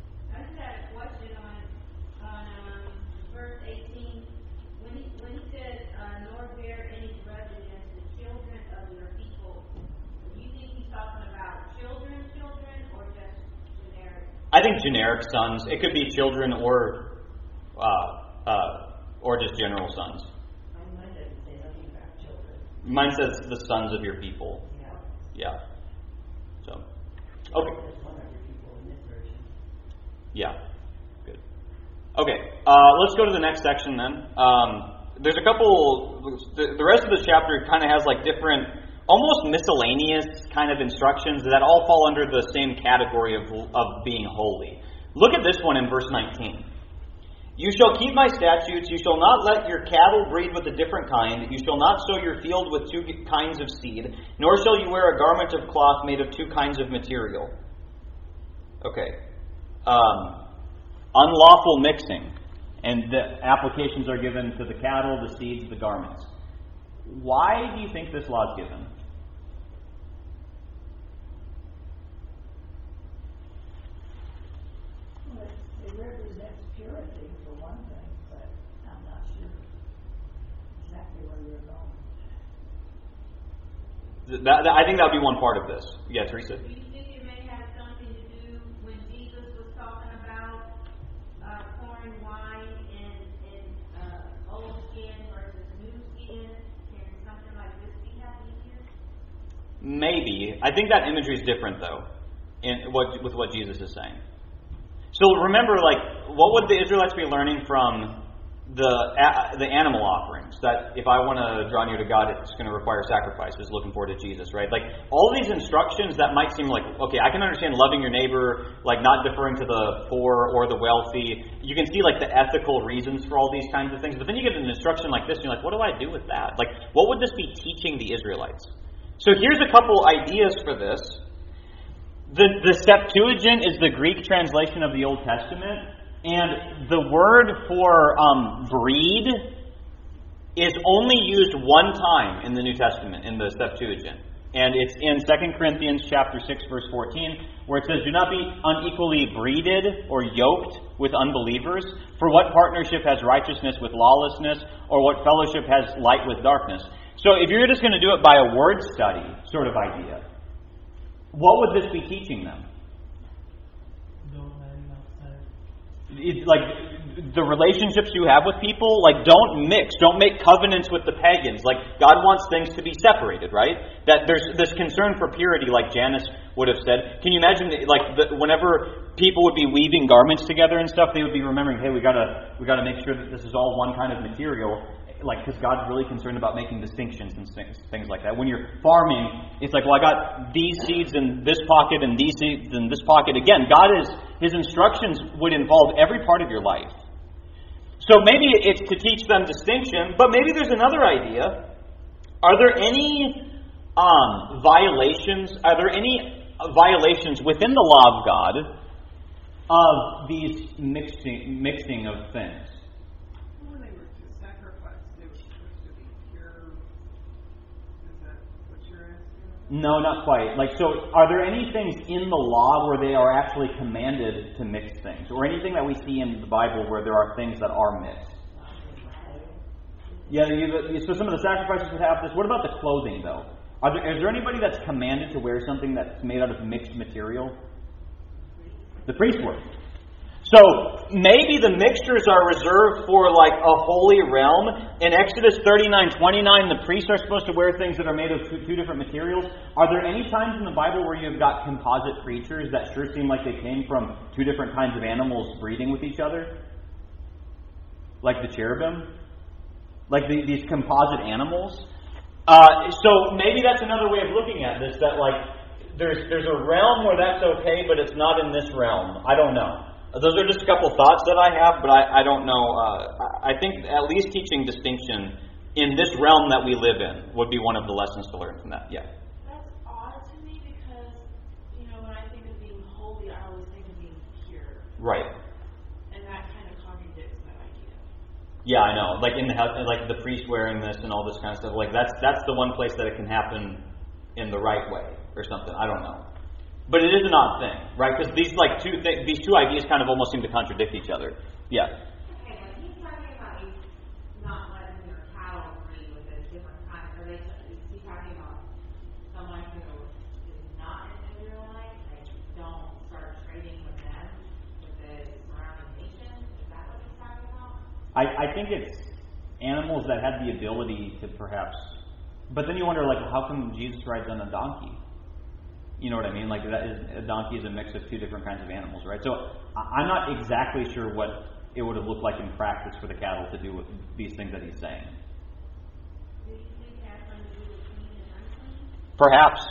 I think generic sons. It could be children or uh, uh, or just general sons. Mine doesn't say nothing about children. Mine says the sons of your people. Yeah. Yeah. So, okay. There's one of your people in this version. Yeah. Good. Okay. Uh, let's go to the next section then. Um, there's a couple. The, the rest of the chapter kind of has like different, almost miscellaneous kind of instructions that all fall under the same category of, of being holy. Look at this one in verse nineteen. You shall keep my statutes. You shall not let your cattle breed with a different kind. You shall not sow your field with two kinds of seed, nor shall you wear a garment of cloth made of two kinds of material. Okay. Um, unlawful mixing. And the applications are given to the cattle, the seeds, the garments. Why do you think this law is given? Well, it, it represents purity for one thing, but I'm not sure exactly where you're going. That, that, I think that would be one part of this. Yeah, Teresa? Do you think it may have something to do when Jesus was talking about uh, pouring wine in, in uh, old skin versus new skin? Can something like this be happening here? Maybe. I think that imagery is different, though, in what, with what Jesus is saying. So remember, like, what would the Israelites be learning from the uh, the animal offerings? That if I want to draw near to God, it's going to require sacrifices. Looking forward to Jesus, right? Like all these instructions that might seem like, okay, I can understand loving your neighbor, like not deferring to the poor or the wealthy. You can see like the ethical reasons for all these kinds of things. But then you get an instruction like this, and you're like, what do I do with that? Like, what would this be teaching the Israelites? So here's a couple ideas for this. The, the Septuagint is the Greek translation of the Old Testament, and the word for um, breed is only used one time in the New Testament, in the Septuagint. And it's in Second Corinthians chapter six, verse fourteen, where it says, do not be unequally breeded or yoked with unbelievers, for what partnership has righteousness with lawlessness, or what fellowship has light with darkness? So if you're just going to do it by a word study sort of idea, what would this be teaching them? Don't marry outside. It's like the relationships you have with people, like don't mix, don't make covenants with the pagans. Like God wants things to be separated, right? That there's this concern for purity, like Janice would have said. Can you imagine, like the, whenever people would be weaving garments together and stuff, they would be remembering, hey, we gotta we gotta make sure that this is all one kind of material. Like, because God's really concerned about making distinctions and things, things like that. When you're farming, it's like, well, I got these seeds in this pocket and these seeds in this pocket. Again, God is, His instructions would involve every part of your life. So maybe it's to teach them distinction, but maybe there's another idea. Are there any um, violations, are there any violations within the law of God of these mixing, mixing of things? No, not quite. Like, so are there any things in the law where they are actually commanded to mix things? Or anything that we see in the Bible where there are things that are mixed? Yeah, you, so some of the sacrifices would have this. What about the clothing, though? Are there, is there anybody that's commanded to wear something that's made out of mixed material? The priests were. So maybe the mixtures are reserved for like a holy realm. In Exodus thirty-nine twenty-nine, the priests are supposed to wear things that are made of two, two different materials. Are there any times in the Bible where you've got composite creatures that sure seem like they came from two different kinds of animals breeding with each other? Like the cherubim? Like the, these composite animals? Uh, so maybe that's another way of looking at this, that like there's there's a realm where that's okay, but it's not in this realm. I don't know. Those are just a couple thoughts that I have, but I, I don't know. Uh, I think at least teaching distinction in this realm that we live in would be one of the lessons to learn from that. Yeah. That's odd to me because, you know, when I think of being holy, I always think of being pure. Right. And that kind of contradicts that idea. Yeah, I know. Like in the like the priest wearing this and all this kind of stuff. Like that's that's the one place that it can happen in the right way or something. I don't know. But it is an odd thing, right? Because these like two th- these two ideas kind of almost seem to contradict each other. Yeah. Okay, when he's talking about you not letting your cattle breed with a different kind, are they? Is he talking about someone who is not an Israelite? Like, don't start trading with them, with the surrounding nations? Is that what he's talking about? I, I think it's animals that had the ability to perhaps. But then you wonder, like, how come Jesus rides on a donkey? You know what I mean? Like, that is, a donkey is a mix of two different kinds of animals, right? So I'm not exactly sure what it would have looked like in practice for the cattle to do with these things that he's saying. Do you think it has something to do with clean and unclean? Perhaps.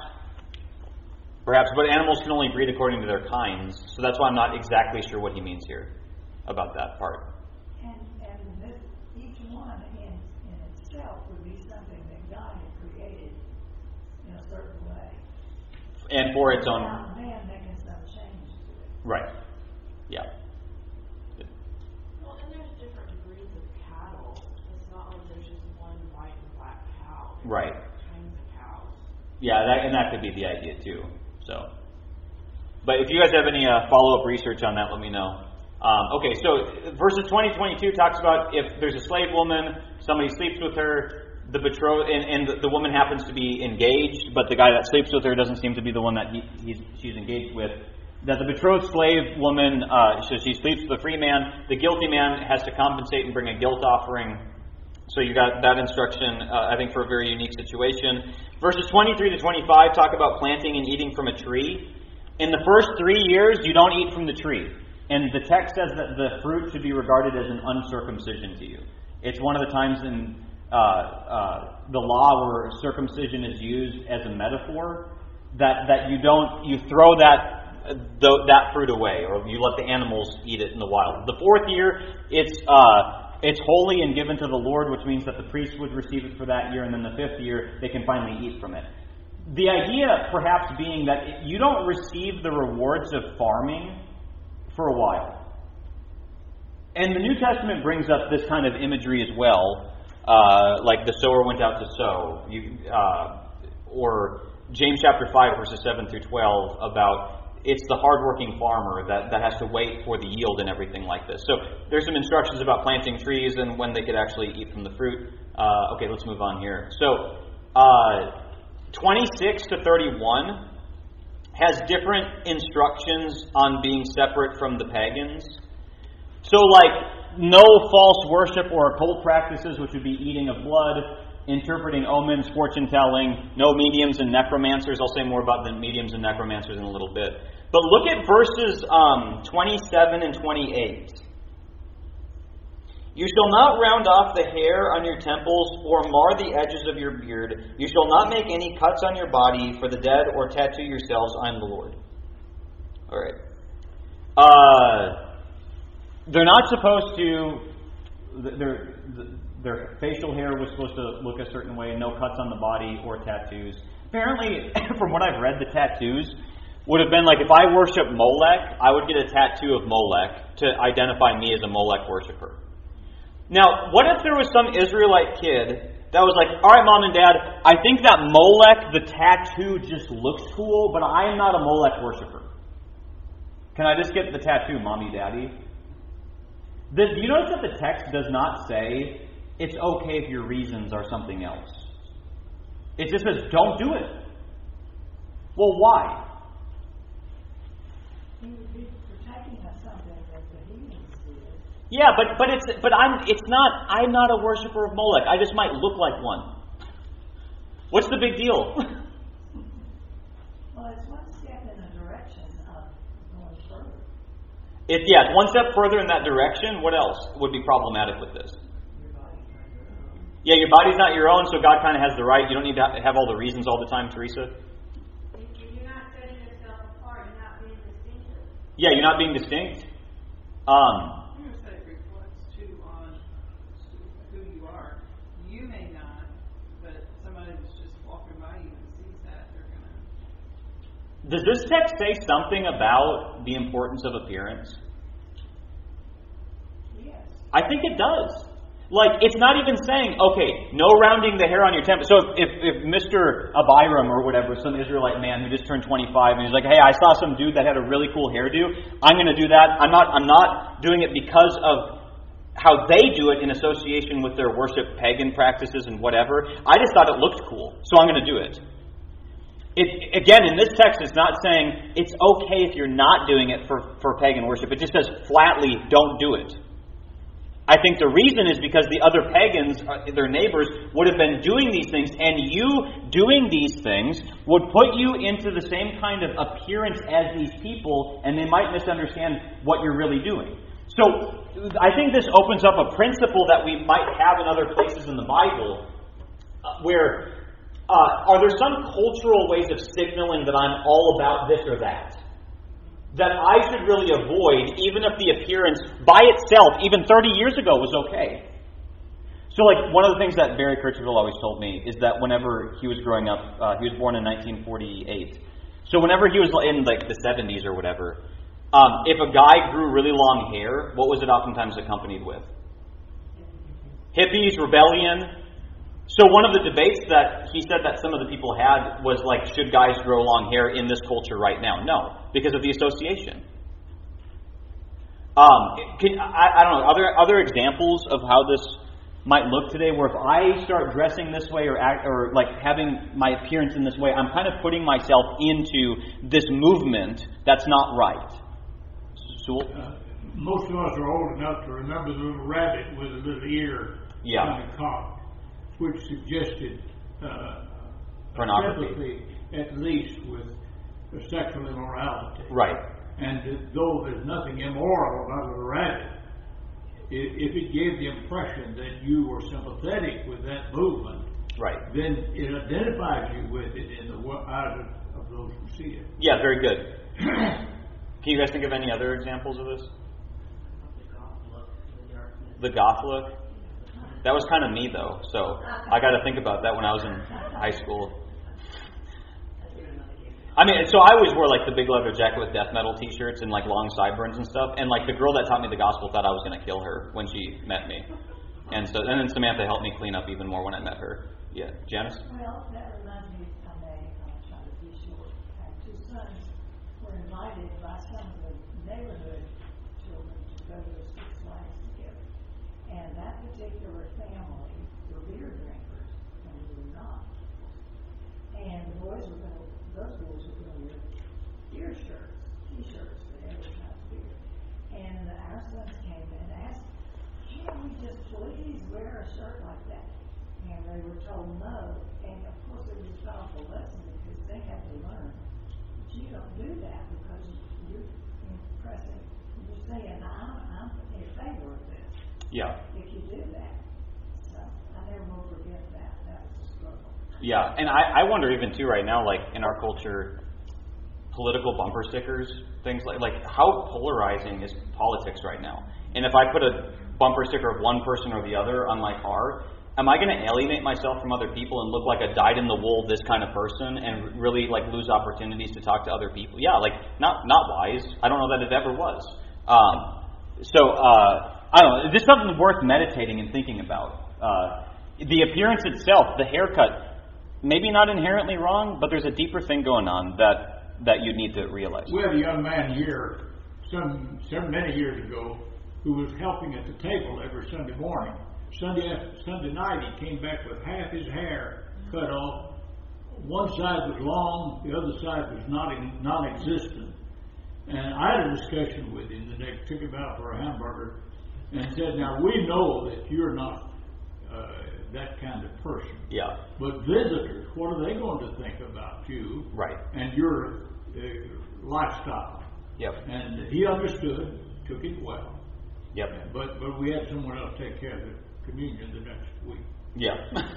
Perhaps, but animals can only breed according to their kinds, so that's why I'm not exactly sure what he means here about that part. And, and this, each one in, in itself would be something that God had created in a certain way. And for its own... Without man making some change to it. Right. Yeah. Well, and there's different degrees of cattle. It's not like there's just one white and black cow. There's Right. different kinds of cows. Yeah, that, and that could be the idea too. So, but if you guys have any uh, follow-up research on that, let me know. Um, okay, so verses twenty to twenty-two talks about if there's a slave woman, somebody sleeps with her, the betrothed, and, and the woman happens to be engaged, but the guy that sleeps with her doesn't seem to be the one that he, he's, she's engaged with. That the betrothed slave woman, uh, so she sleeps with a free man. The guilty man has to compensate and bring a guilt offering. So you got that instruction, uh, I think, for a very unique situation. Verses twenty-three to twenty-five talk about planting and eating from a tree. In the first three years, you don't eat from the tree. And the text says that the fruit should be regarded as an uncircumcision to you. It's one of the times in uh, uh, the law where circumcision is used as a metaphor, that, that you don't, you throw that uh, th- that fruit away, or you let the animals eat it in the wild. The fourth year, it's uh, it's holy and given to the Lord, which means that the priest would receive it for that year, and then the fifth year, they can finally eat from it. The idea, perhaps, being that you don't receive the rewards of farming for a while. And the New Testament brings up this kind of imagery as well, uh, like the sower went out to sow, you, uh, or James chapter five, verses seven through twelve, about it's the hardworking farmer that, that has to wait for the yield and everything like this. So there's some instructions about planting trees and when they could actually eat from the fruit. Uh, okay, let's move on here. So uh, twenty-six to thirty-one has different instructions on being separate from the pagans. So like no false worship or occult practices, which would be eating of blood, interpreting omens, fortune telling, no mediums and necromancers. I'll say more about the mediums and necromancers in a little bit. But look at verses um, twenty-seven and twenty-eight. You shall not round off the hair on your temples or mar the edges of your beard. You shall not make any cuts on your body for the dead or tattoo yourselves. I am the Lord. All right. Uh, they're not supposed to... Their, their facial hair was supposed to look a certain way. No cuts on the body or tattoos. Apparently, from what I've read, the tattoos would have been like if I worship Molech, I would get a tattoo of Molech to identify me as a Molech worshiper. Now, what if there was some Israelite kid that was like, all right, Mom and Dad, I think that Molech, the tattoo, just looks cool, but I am not a Molech worshiper. Can I just get the tattoo, Mommy, Daddy? The, do you notice that the text does not say it's okay if your reasons are something else? It just says, don't do it. Well, why? He would be protecting us something that the heathens did. Yeah, but but it's but I'm it's not I'm not a worshiper of Molech. I just might look like one. What's the big deal? Well, it's one step in the direction of going further. It yeah, it's one step further in that direction. What else would be problematic with this? Your body's not your own. Yeah, your body's not your own, so God kind of has the right. You don't need to have all the reasons all the time, Teresa. You're not setting yourself apart. You're not being distinctive. Yeah, you're not being distinct. Um, I'm going to say it reflects too on who you are. You may not, but somebody that's just walking by you and sees that, they're going to. does this text say something about the importance of appearance? Yes. I think it does. Like, it's not even saying, okay, no rounding the hair on your temple. So if, if Mister Abiram or whatever, some Israelite man who just turned twenty-five, and he's like, hey, I saw some dude that had a really cool hairdo, I'm going to do that. I'm not, I'm not doing it because of how they do it in association with their worship pagan practices and whatever. I just thought it looked cool, so I'm going to do it. It, again, in this text, it's not saying it's okay if you're not doing it for, for pagan worship. It just says flatly, don't do it. I think the reason is because the other pagans, their neighbors, would have been doing these things, and you doing these things would put you into the same kind of appearance as these people, and they might misunderstand what you're really doing. So, I think this opens up a principle that we might have in other places in the Bible, uh, where uh, are there some cultural ways of signaling that I'm all about this or that? That I should really avoid, even if the appearance by itself, even thirty years ago, was okay. So, like, one of the things that Barry Kirchville always told me is that whenever he was growing up, uh, he was born in nineteen forty-eight. So whenever he was in, like, the seventies or whatever, um, if a guy grew really long hair, what was it oftentimes accompanied with? Hippies, rebellion. So one of the debates that he said that some of the people had was like, should guys grow long hair in this culture right now? No, because of the association. Um, can, I, I don't know, other other examples of how this might look today, where if I start dressing this way or act, or like having my appearance in this way, I'm kind of putting myself into this movement that's not right. Sewell? Uh, most of us are old enough to remember the little rabbit with a little ear Yeah. on the cock, which suggested uh, Pornography. sympathy, at least, with uh, sexual immorality. Right. And uh, though there's nothing immoral about a rabbit, i- if it gave the impression that you were sympathetic with that movement, Right. then it identifies you with it in the wo- eyes of, of those who see it. Yeah, very good. Can you guys think of any other examples of this? The goth look? That was kind of me, though, so I got to think about that when I was in high school. I mean, so I always wore, like, the big leather jacket with death metal t-shirts and, like, long sideburns and stuff, and, like, the girl that taught me the gospel thought I was going to kill her when she met me. And so, and then Samantha helped me clean up even more when I met her. Yeah, Janice? Well, that reminds me of a, I'm trying to be short. I have two sons were invited by some of the neighborhood children to go to the Six Flags together. And that particular family were beer drinkers, and we were not. And the boys were going to, those boys were going to wear beer shirts, t-shirts that advertised beer. And our sons came and asked, can't we just please wear a shirt like that? And they were told no. And of course it was a powerful lesson because they had to learn that you don't do that because you're impressing, you're saying, I'm, I'm in favor of this. Yeah. If you do that. So I never will forget that. That was a struggle. Yeah, and I, I wonder even, too, right now, like, in our culture, political bumper stickers, things like, like, how polarizing is politics right now? And if I put a bumper sticker of one person or the other on my car, am I going to alienate myself from other people and look like a dyed-in-the-wool this kind of person and really, like, lose opportunities to talk to other people? Yeah, like, not not wise. I don't know that it ever was. Um, so, uh, I don't know. This is something worth meditating and thinking about. Uh, the appearance itself, the haircut, maybe not inherently wrong, but there's a deeper thing going on that, that you need to realize. We had a young man here some, some many years ago who was helping at the table every Sunday morning. Sunday Sunday night he came back with half his hair cut off one side was long, the other side was not non-existent. And I had a discussion with him the next, took him out for a hamburger, and said, now we know that you're not uh, that kind of person. Yeah. But visitors, what are they going to think about you? Right. And your uh, lifestyle? Yep. And he understood, took it well. Yep. But but we had someone else take care of the communion the next week. Yeah.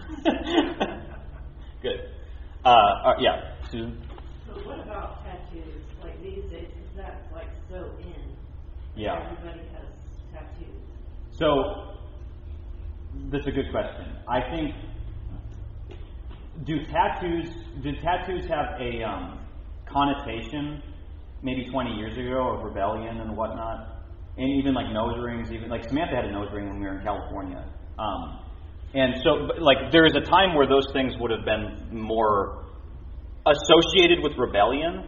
Good. Uh, uh, yeah. Susan? So what about tattoos? Like these days, because that's like so in. Yeah. Everybody has tattoos. So, that's a good question. I think, do tattoos, did tattoos have a um, connotation maybe twenty years ago of rebellion and whatnot? And even like nose rings, even like Samantha had a nose ring when we were in California. Um, and so, like, there is a time where those things would have been more associated with rebellion.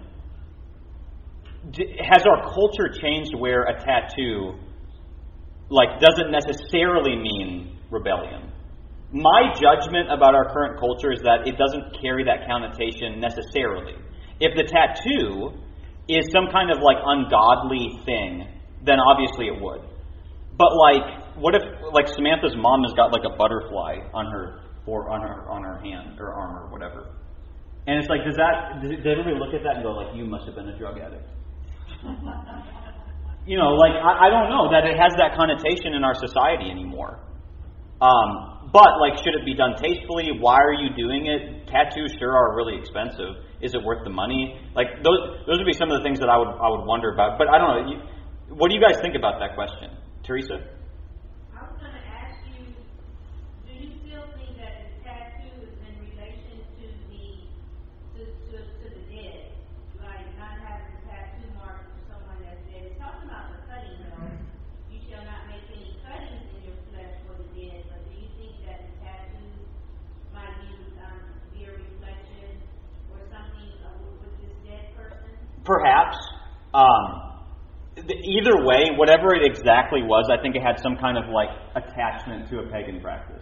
D- has our culture changed where a tattoo, like, doesn't necessarily mean rebellion? My judgment about our current culture is that it doesn't carry that connotation necessarily. If the tattoo is some kind of, like, ungodly thing, then obviously it would. But, like, what if, like, Samantha's mom has got, like, a butterfly on her or on her on her hand or arm or whatever, and it's like, does that does everybody look at that and go like, you must have been a drug addict? You know, like, I, I don't know that it has that connotation in our society anymore. Um, but, like, should it be done tastefully? Why are you doing it? Tattoos sure are really expensive. Is it worth the money? Like, those those would be some of the things that I would I would wonder about. But I don't know. You, what do you guys think about that question? Teresa? I was going to ask you, do you still think that the tattoo is in relation to the to, to, to the dead? Like not having a tattoo mark for someone that's dead. It's talking about the cutting, though. You shall not make any cuttings in your flesh for the dead. But do you think that the tattoo might be, um, be a reflection or something uh, with this dead person? Perhaps. Um, either way, whatever it exactly was, I think it had some kind of like attachment to a pagan practice.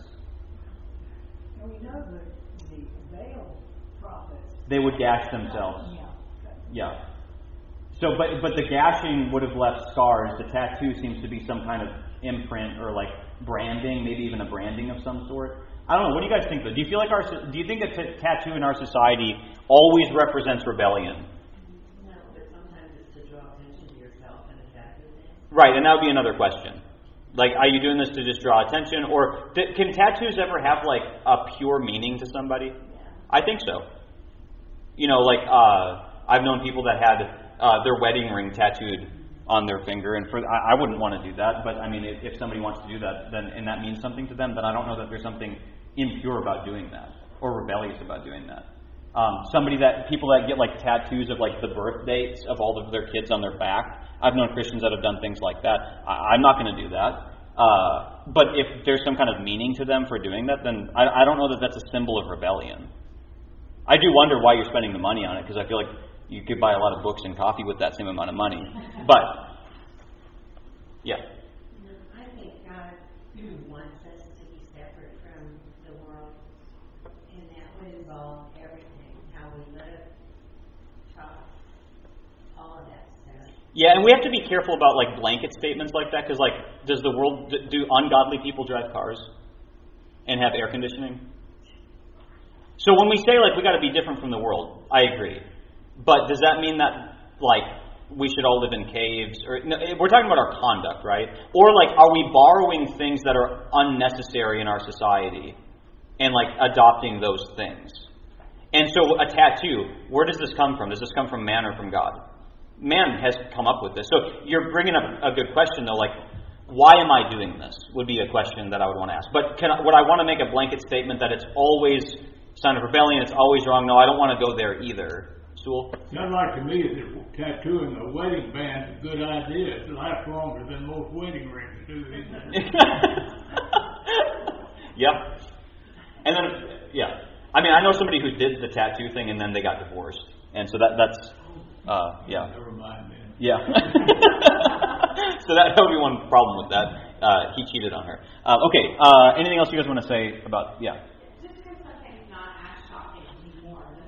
And we know that the veil prophets. They would gash themselves. Yeah. Yeah. So, but but the gashing would have left scars. The tattoo seems to be some kind of imprint or like branding, maybe even a branding of some sort. I don't know. What do you guys think, though? Do you feel like our do you think a t- tattoo in our society always represents rebellion? No, but sometimes it's to draw attention to yourself and a tattoo thing. Right, and that would be another question. Like, are you doing this to just draw attention, or th- can tattoos ever have like a pure meaning to somebody? Yeah. I think so. You know, like uh, I've known people that had uh, their wedding ring tattooed on their finger, and for I, I wouldn't want to do that. But I mean, if, if somebody wants to do that, then and that means something to them, then I don't know that there's something impure about doing that or rebellious about doing that. Um, somebody that people that get like tattoos of like the birth dates of all of their kids on their back. I've known Christians that have done things like that. I, I'm not going to do that. Uh, but if there's some kind of meaning to them for doing that, then I, I don't know that that's a symbol of rebellion. I do wonder why you're spending the money on it, because I feel like you could buy a lot of books and coffee with that same amount of money. But yeah. I think God wants us to be separate from the world, and that would involve everything, how we live, talk, all of that stuff. Yeah, and we have to be careful about like blanket statements like that, because like, does the world, do ungodly people drive cars and have air conditioning? So when we say like we got to be different from the world, I agree. But does that mean that like we should all live in caves? Or no, we're talking about our conduct, right? Or like, are we borrowing things that are unnecessary in our society and like adopting those things? And so a tattoo, where does this come from? Does this come from man or from God? Man has come up with this. So you're bringing up a good question, though. Like, why am I doing this? Would be a question that I would want to ask. But can I, would I want to make a blanket statement that it's always a sign of rebellion? It's always wrong. No, I don't want to go there either. Sewell? Sounds like to me that tattooing a wedding band is a good idea. It lasts longer than most wedding rings do. Yep. And then, yeah. I mean, I know somebody who did the tattoo thing and then they got divorced. And so that that's, uh, yeah. Never mind then. Yeah. So that, that would be one problem with that. Uh, he cheated on her. Uh, okay. Uh, anything else you guys want to say about, yeah. Just because something's not as shocking anymore,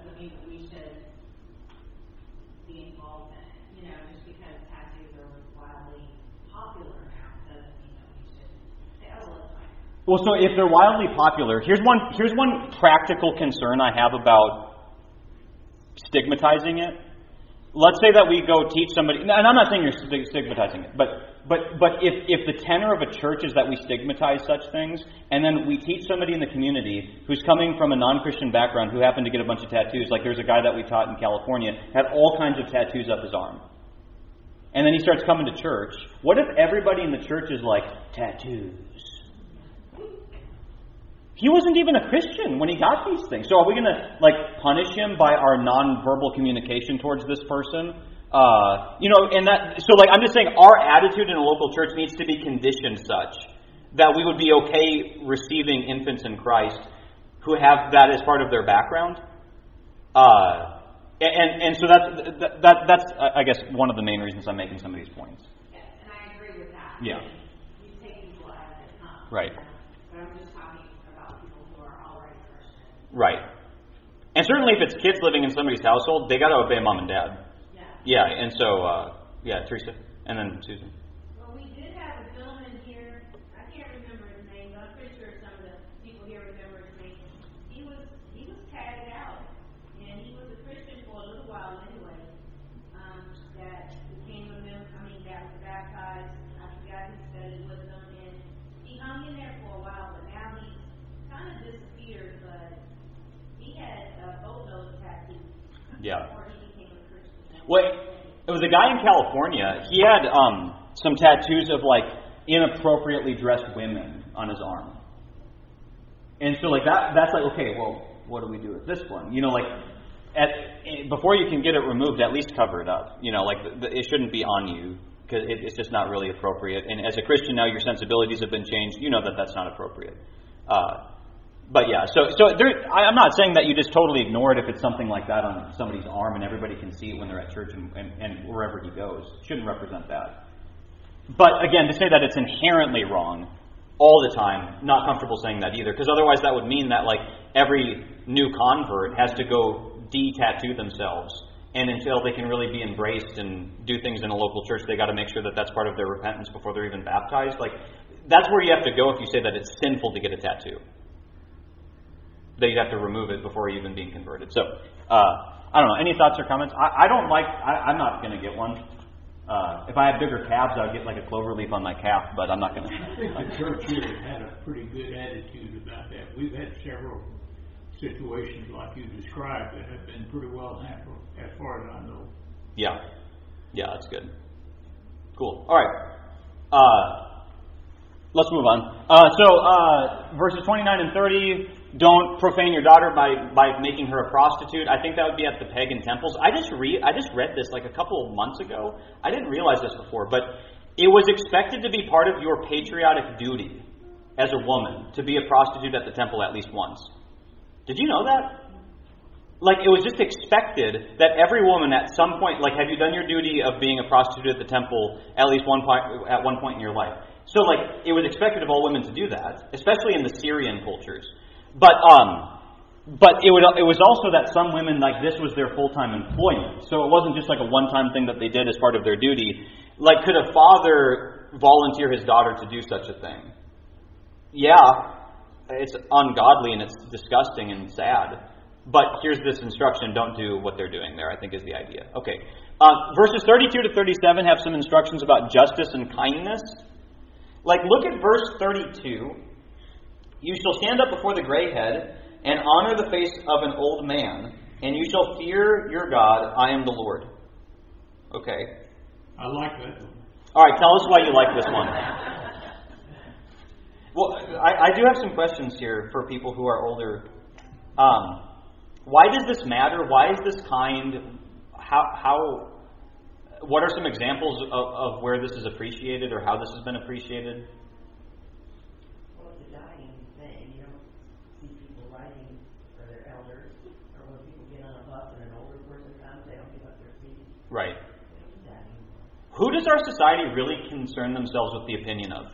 Well, so if they're wildly popular, here's one here's one practical concern I have about stigmatizing it. Let's say that we go teach somebody, and I'm not saying you're stigmatizing it, but but but if, if the tenor of a church is that we stigmatize such things, and then we teach somebody in the community who's coming from a non-Christian background who happened to get a bunch of tattoos, like there's a guy that we taught in California, had all kinds of tattoos up his arm. And then he starts coming to church. What if everybody in the church is like, tattoos? He wasn't even a Christian when he got these things. So are we going to like punish him by our non-verbal communication towards this person? Uh, you know, and that. So like I'm just saying, our attitude in a local church needs to be conditioned such that we would be okay receiving infants in Christ who have that as part of their background. Uh, and and so that's that, that that's I guess one of the main reasons I'm making some of these points. Yes, and I agree with that. Yeah. You take people out of it, huh? Right. But I'm just talking about people who are already Christian. Right. And certainly if it's kids living in somebody's household, they got to obey mom and dad. Yeah. Yeah, and so, uh, yeah, Teresa, and then Susan. Well, we did have a gentleman here, I can't remember his name, but I'm pretty sure some of the people here remember his name. He was, he was tagged out, and he was a Christian for a little while anyway, um, that became a member, I mean, that was baptized, I forgot who studied with them, and he hung in there for a while, but now he's kind of disappeared, but he had a boatload of tattoos. Yeah. Before he became a Christian. Well, it was a guy in California. He had um, some tattoos of like inappropriately dressed women on his arm, and so like that. That's like okay. Well, what do we do with this one? You know, like at before you can get it removed, at least cover it up. You know, like the, the, it shouldn't be on you because it, it's just not really appropriate. And as a Christian now, your sensibilities have been changed. You know that that's not appropriate. Uh, But yeah, so so there, I, I'm not saying that you just totally ignore it if it's something like that on somebody's arm and everybody can see it when they're at church and, and, and wherever he goes. It shouldn't represent that. But again, to say that it's inherently wrong all the time, not comfortable saying that either, because otherwise that would mean that like every new convert has to go de-tattoo themselves, and until they can really be embraced and do things in a local church, they got to make sure that that's part of their repentance before they're even baptized. Like that's where you have to go if you say that it's sinful to get a tattoo. That you'd have to remove it before even being converted. So, uh, I don't know. Any thoughts or comments? I, I don't like, I, I'm not going to get one. Uh, if I had bigger calves, I would get like a clover leaf on my calf, but I'm not going to. I think the church here has had a pretty good attitude about that. We've had several situations like you described that have been pretty well handled, as far as I know. Yeah. Yeah, that's good. Cool. All right. Uh, let's move on. Uh, so, uh, verses twenty-nine and thirty. Don't profane your daughter by, by making her a prostitute. I think that would be at the pagan temples. I just read I just read this like a couple of months ago. I didn't realize this before, but it was expected to be part of your patriotic duty as a woman to be a prostitute at the temple at least once. Did you know that? Like it was just expected that every woman at some point, like have you done your duty of being a prostitute at the temple at least one point at one point in your life? So like it was expected of all women to do that, especially in the Syrian cultures. But um, but it would it was also that some women like this was their full time employment. So it wasn't just like a one time thing that they did as part of their duty. Like, could a father volunteer his daughter to do such a thing? Yeah, it's ungodly and it's disgusting and sad. But here's this instruction: don't do what they're doing there. I think is the idea. Okay, uh, verses thirty-two to thirty-seven have some instructions about justice and kindness. Like, look at verse thirty-two. You shall stand up before the gray head and honor the face of an old man, and you shall fear your God. I am the Lord. Okay. I like that one. All right, tell us why you like this one. Well, I, I do have some questions here for people who are older. Um, why does this matter? Why is this kind? How? How? What are some examples of, of where this is appreciated or how this has been appreciated? Right. Who does our society really concern themselves with the opinion of?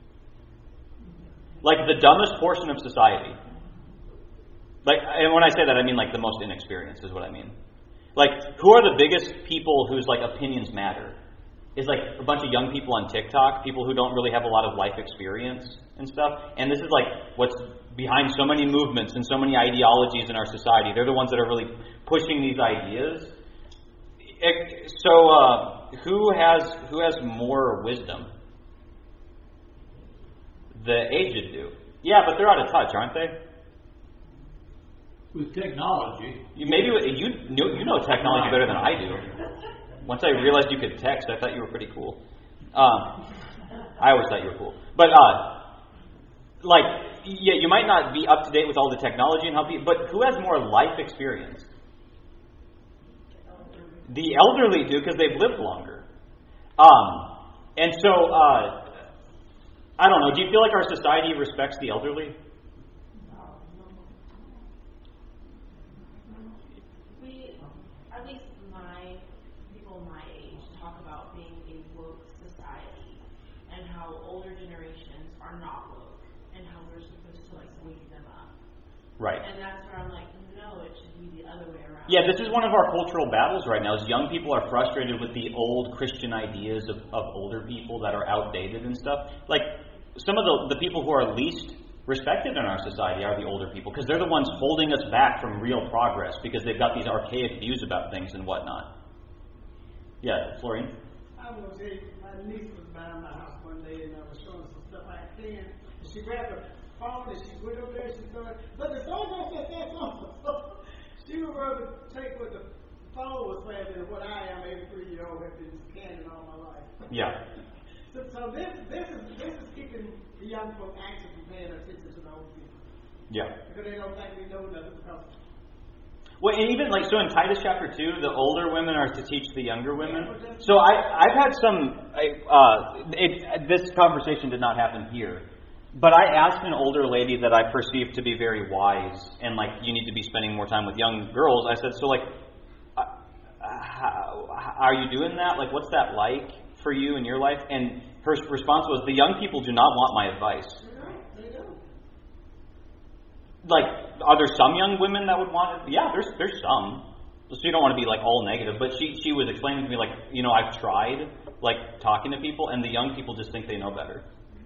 Like the dumbest portion of society. Like, and when I say that, I mean like the most inexperienced is what I mean. Like, who are the biggest people whose like opinions matter? is like a bunch of young people on TikTok, people who don't really have a lot of life experience and stuff. And this is like what's behind so many movements and so many ideologies in our society. They're the ones that are really pushing these ideas. So, uh, who has who has more wisdom? The aged do. Yeah, but they're out of touch, aren't they? With technology. You, maybe you know, you know technology better than I do. Once I realized you could text, I thought you were pretty cool. Um, I always thought you were cool. But, uh, like, yeah, you might not be up to date with all the technology and how people, but who has more life experience? The elderly do, because they've lived longer. Um, and so, uh, I don't know, do you feel like our society respects the elderly? We, at least my, people my age, talk about being a woke society and how older generations are not woke and how we're supposed to, like, wake them up. Right. And that's where I'm like, no, it should be the other way around. Yeah, this is one of our cultural battles right now, is young people are frustrated with the old Christian ideas of, of older people that are outdated and stuff. Like, some of the, the people who are least respected in our society are the older people, because they're the ones holding us back from real progress, because they've got these archaic views about things and whatnot. Yeah, Florian? I was going to say, my niece was by my house one day, and I was showing some stuff I had canned, and she grabbed her phone, and she went over there, and she started, but the phone don't say that phone. She would rather take what the phone was saying than what I am, eighty-three-year-old, have been canning all my life. Yeah. So, so this this is this is keeping the young folk actually paying attention to the old people. Yeah. Because they don't think we know nothing because. Well, and even like so in Titus chapter two, the older women are to teach the younger women. So I I've had some. I, uh, it, this conversation did not happen here, but I asked an older lady that I perceived to be very wise and like you need to be spending more time with young girls. I said, so like, uh, how, how are you doing that? Like, what's that like for you in your life? And her response was, the young people do not want my advice. They don't. Like, are there some young women that would want it? Yeah, there's there's some. So you don't want to be like all negative, but she she was explaining to me like, you know, I've tried like talking to people, and the young people just think they know better.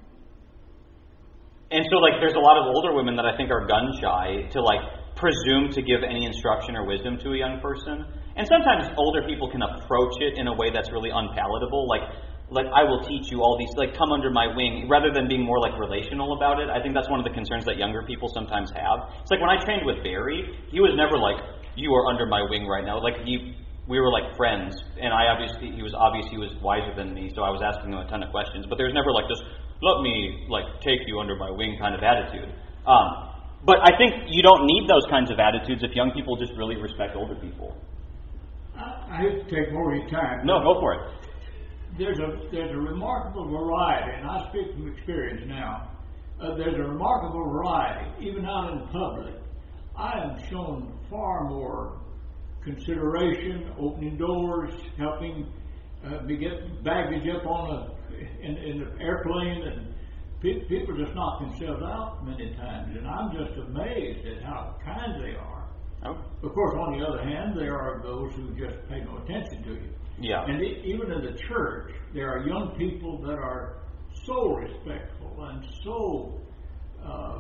And so like, there's a lot of older women that I think are gun shy to like presume to give any instruction or wisdom to a young person. And sometimes older people can approach it in a way that's really unpalatable, like, like I will teach you all these, like come under my wing, rather than being more like relational about it. I think that's one of the concerns that younger people sometimes have. It's like when I trained with Barry, he was never like, you are under my wing right now. Like he, we were like friends, and I obviously, he was obvious he was wiser than me, so I was asking him a ton of questions. But there was never like this, let me like take you under my wing kind of attitude. Um, but I think you don't need those kinds of attitudes if young people just really respect older people. I hate to take more of your time. No, go for it. There's a there's a remarkable variety, and I speak from experience now. Uh, there's a remarkable variety, even out in public. I am shown far more consideration, opening doors, helping uh, me get baggage up on a in, in the airplane, and pe- people just knock themselves out many times, and I'm just amazed at how kind they are. Oh. Of course, on the other hand, there are those who just pay no attention to you. Yeah. And it, even in the church, there are young people that are so respectful and so uh,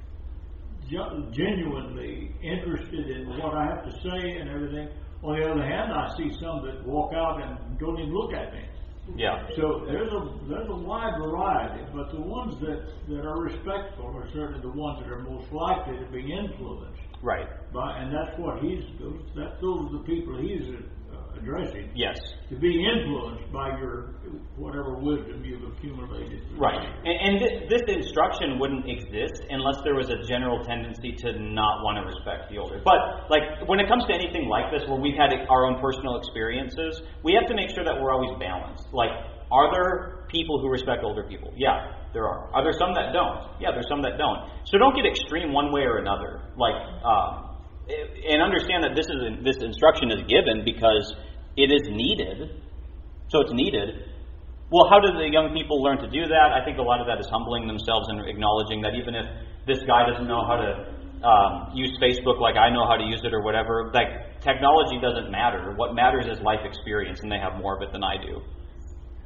ge- genuinely interested in what I have to say and everything. On the other hand, I see some that walk out and don't even look at me. Yeah. So there's a there's a wide variety, but the ones that, that are respectful are certainly the ones that are most likely to be influenced. Right. By, and that's what he's those that those are the people he's uh, addressing. Yes. To be influenced by your whatever wisdom you've accumulated. Right. And, and th- this instruction wouldn't exist unless there was a general tendency to not want to respect the older. But like when it comes to anything like this, where we've had our own personal experiences, we have to make sure that we're always balanced. Like, are there people who respect older people? Yeah, there are. Are there some that don't? Yeah, there's some that don't. So don't get extreme one way or another. Like, um, and understand that this is this instruction is given because it is needed. So it's needed. Well, how do the young people learn to do that? I think a lot of that is humbling themselves and acknowledging that even if this guy doesn't know how to um, use Facebook like I know how to use it or whatever, like technology doesn't matter. What matters is life experience, and they have more of it than I do.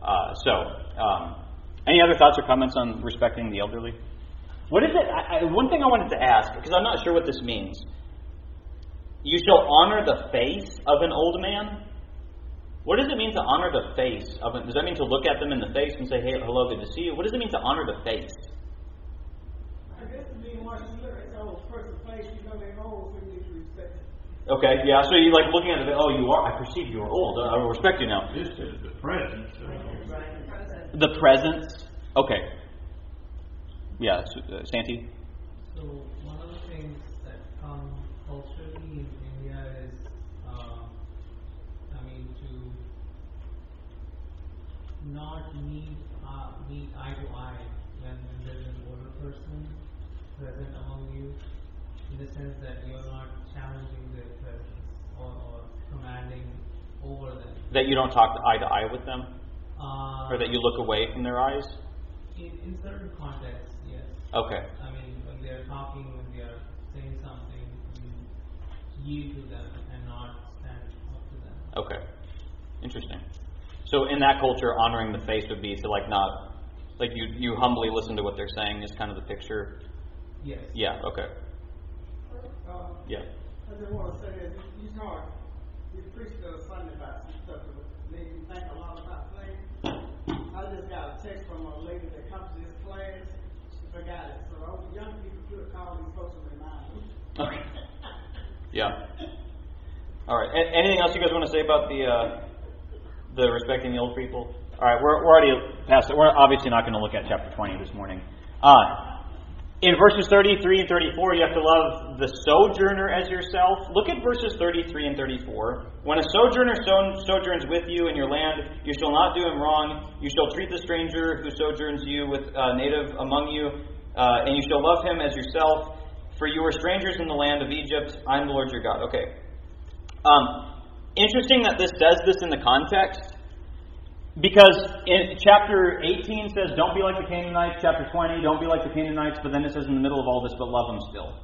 Uh, so, um, any other thoughts or comments on respecting the elderly? What is it? I, I, one thing I wanted to ask, because I'm not sure what this means. You shall honor the face of an old man? What does it mean to honor the face of it? Does that mean to look at them in the face and say, hey, hello, good to see you? What does it mean to honor the face? I guess it means once you look at someone's person's face, you know they're old, so you need to respect them. Okay, yeah, so you like looking at it, oh, you are, I perceive you are old. I will respect you now. This is the presence. The presence? Okay. Yeah, uh, Santi? So, one of the things that come culturally in India is, uh, I mean, to not meet, uh, meet eye to eye when, when there's an older person present among you, in the sense that you're not challenging their presence or, or commanding over them. That you don't talk eye to eye with them? Uh, or that you look away from their eyes? In, in certain contexts, yes. Okay. I mean, when they are talking, when they are saying something, you yield to them and not stand up to them. Okay. Interesting. So in that culture, honoring the face would be to like not, like you, you humbly listen to what they're saying is kind of the picture? Yes. Yeah, okay. Um, Yeah. I just want to say that you, you know, you preached the other Sunday about some stuff that made me think a lot about things. I just got a text from a lady that comes to this class. She forgot it. So all the young people could call these folks and remind them. Okay. Yeah. All right. A- anything else you guys want to say about the uh, the respecting the old people? All right. We're we're already past it. We're obviously not going to look at chapter twenty this morning. Uh, in verses thirty-three and thirty-four, you have to love the sojourner as yourself. Look at verses thirty-three and thirty-four. When a sojourner so- sojourns with you in your land, you shall not do him wrong. You shall treat the stranger who sojourns you with uh, native among you, uh, and you shall love him as yourself. For you are strangers in the land of Egypt. I am the Lord your God. Okay. Um, interesting that this says this in the context. Because in chapter eighteen says, don't be like the Canaanites. Chapter twenty, don't be like the Canaanites. But then it says in the middle of all this, but love them still.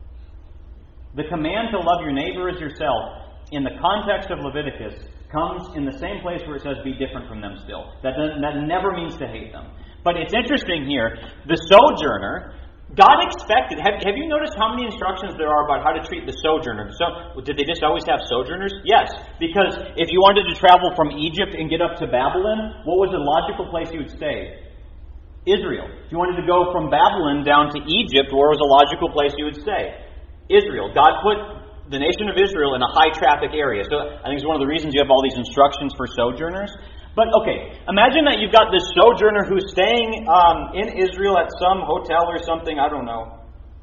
The command to love your neighbor as yourself, in the context of Leviticus, comes in the same place where it says, be different from them still. That, doesn't, that never means to hate them. But it's interesting here, the sojourner, God expected, have, have you noticed how many instructions there are about how to treat the sojourner? So, did they just always have sojourners? Yes, because if you wanted to travel from Egypt and get up to Babylon, what was the logical place you would stay? Israel. If you wanted to go from Babylon down to Egypt, where was a logical place you would stay? Israel. God put the nation of Israel in a high traffic area. So I think it's one of the reasons you have all these instructions for sojourners. But okay, imagine that you've got this sojourner who's staying um, in Israel at some hotel or something, I don't know.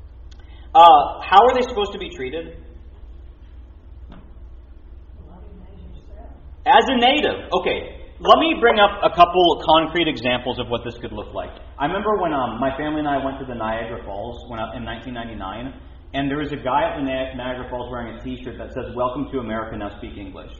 Uh, how are they supposed to be treated? As a native. Okay, let me bring up a couple concrete examples of what this could look like. I remember when um, my family and I went to the Niagara Falls when I, in nineteen ninety-nine, and there was a guy at the Niagara Falls wearing a t-shirt that says, "Welcome to America, now speak English."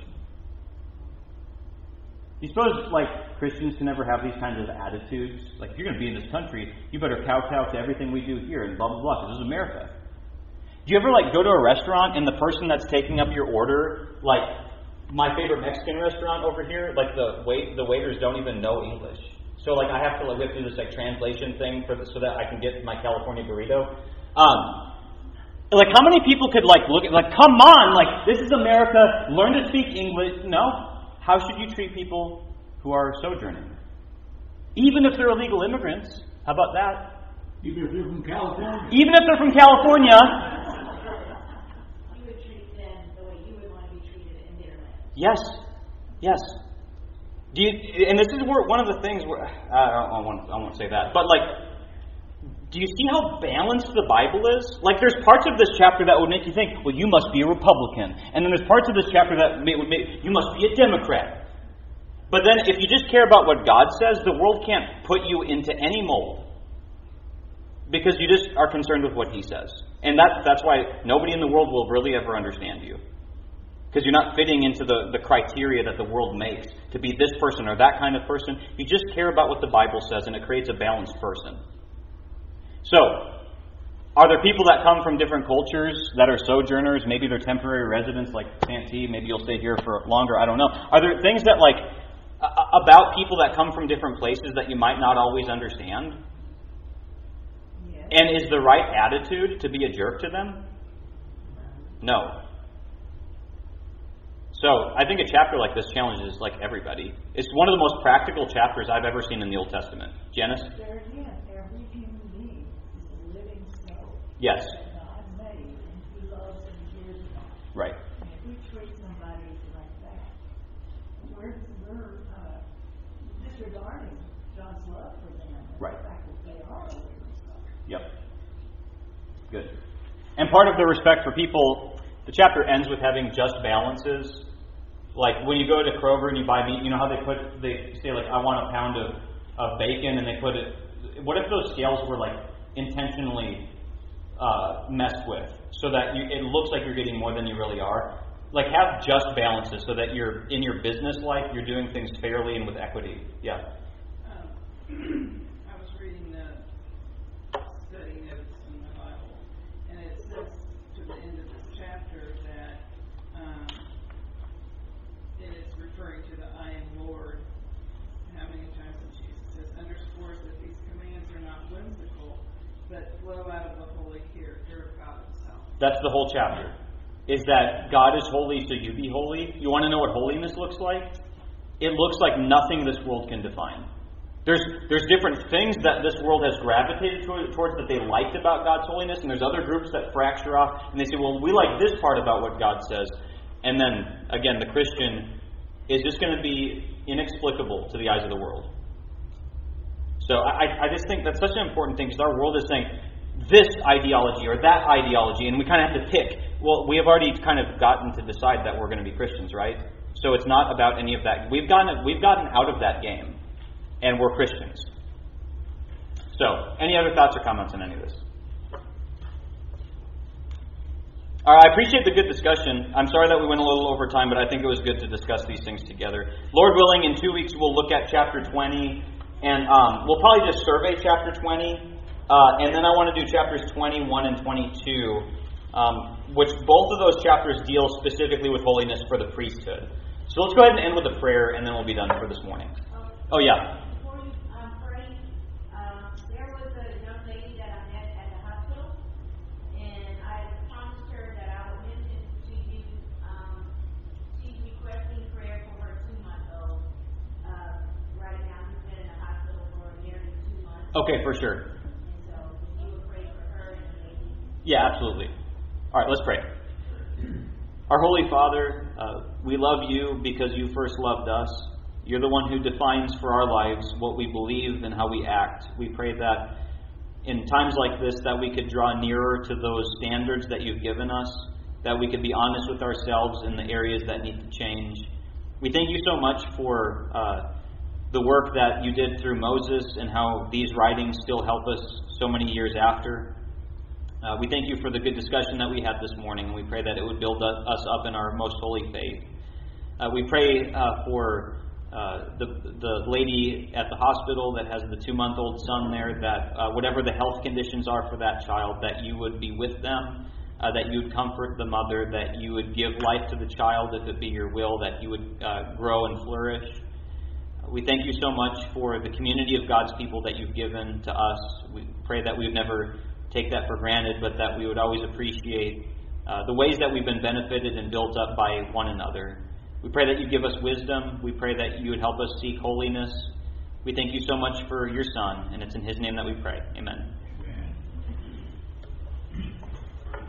You suppose, like, Christians can never have these kinds of attitudes? Like, if you're going to be in this country, you better kowtow to everything we do here and blah, blah, blah, because this is America. Do you ever, like, go to a restaurant and the person that's taking up your order, like, my favorite Mexican restaurant over here, like, the wait the waiters don't even know English. So, like, I have to, like, we have to do this, like, translation thing for the, so that I can get my California burrito. Um... Like, how many people could, like, look at, like, come on, like, this is America, learn to speak English. No. How should you treat people who are sojourning? Even if they're illegal immigrants. How about that? Even if they're from California. Even if they're from California. You would treat them the way you would want to be treated in their land. Yes. Yes. Do you, and this is where one of the things where, I don't want, I won't say that, but like, do you see how balanced the Bible is? Like, there's parts of this chapter that would make you think, well, you must be a Republican. And then there's parts of this chapter that may, would make you must be a Democrat. But then if you just care about what God says, the world can't put you into any mold. Because you just are concerned with what He says. And that, that's why nobody in the world will really ever understand you. Because you're not fitting into the, the criteria that the world makes to be this person or that kind of person. You just care about what the Bible says, and it creates a balanced person. So, are there people that come from different cultures that are sojourners? Maybe they're temporary residents like Santee. Maybe you'll stay here for longer. I don't know. Are there things that, like, about people that come from different places that you might not always understand? Yes. And is the right attitude to be a jerk to them? No. So I think a chapter like this challenges like everybody. It's one of the most practical chapters I've ever seen in the Old Testament. Janice? There again, every human being is a living soul. Yes. That God made, and He loves and cares about. Right. And if we treat somebody like that, we're, we're uh, disregarding God's love for them. And Right. the fact that they are a living soul. Yep. Good. And part of the respect for people, the chapter ends with having just balances. Like when you go to Kroger and you buy meat, you know how they put, they say like, I want a pound of, of bacon, and they put it, what if those scales were like intentionally uh, messed with so that you, it looks like you're getting more than you really are? Like have just balances so that you're, in your business life, you're doing things fairly and with equity. Yeah. Um, I was reading the study notes in the Bible, and it says to the end of this chapter that um, it is referring to the I am Lord. How many times in Jesus says underscores that these commands are not whimsical, but flow out of the holy character of God Himself. That's the whole chapter. Is that God is holy, so you be holy. You want to know what holiness looks like? It looks like nothing this world can define. There's there's different things that this world has gravitated toward, towards that they liked about God's holiness, and there's other groups that fracture off, and they say, well, we like this part about what God says. And then, again, the Christian is just going to be inexplicable to the eyes of the world. So I, I just think that's such an important thing, because our world is saying this ideology or that ideology, and we kind of have to pick. Well, we have already kind of gotten to decide that we're going to be Christians, right? So it's not about any of that. We've gotten we've gotten out of that game, and we're Christians. So, any other thoughts or comments on any of this? All right, I appreciate the good discussion. I'm sorry that we went a little over time, but I think it was good to discuss these things together. Lord willing, in two weeks we'll look at chapter twenty, and um, we'll probably just survey chapter twenty, uh, and then I want to do chapters twenty-one and twenty-two, um, which both of those chapters deal specifically with holiness for the priesthood. So let's go ahead and end with a prayer, and then we'll be done for this morning. Oh, yeah. Before you um, pray, um, there was a young lady that I met at the hospital, and I promised her that I would mention to you, um, she's requesting prayer for her two-month-old. Uh, right now, he's been in the hospital for nearly two months. Okay, for sure. And so you would pray for her and the baby. Yeah, absolutely. All right, let's pray. Our Holy Father, uh, we love you because you first loved us. You're the one who defines for our lives what we believe and how we act. We pray that in times like this that we could draw nearer to those standards that you've given us, that we could be honest with ourselves in the areas that need to change. We thank you so much for uh, the work that you did through Moses and how these writings still help us so many years after. Uh, we thank you for the good discussion that we had this morning, and we pray that it would build us up in our most holy faith. Uh, we pray uh, for uh, the the lady at the hospital that has the two-month-old son there, that uh, whatever the health conditions are for that child, that you would be with them, uh, that you would comfort the mother, that you would give life to the child if it be your will, that you would uh, grow and flourish. Uh, we thank you so much for the community of God's people that you've given to us. We pray that we would never take that for granted, but that we would always appreciate uh, the ways that we've been benefited and built up by one another. We pray that you give us wisdom. We pray that you would help us seek holiness. We thank you so much for your Son, and it's in his name that we pray. Amen.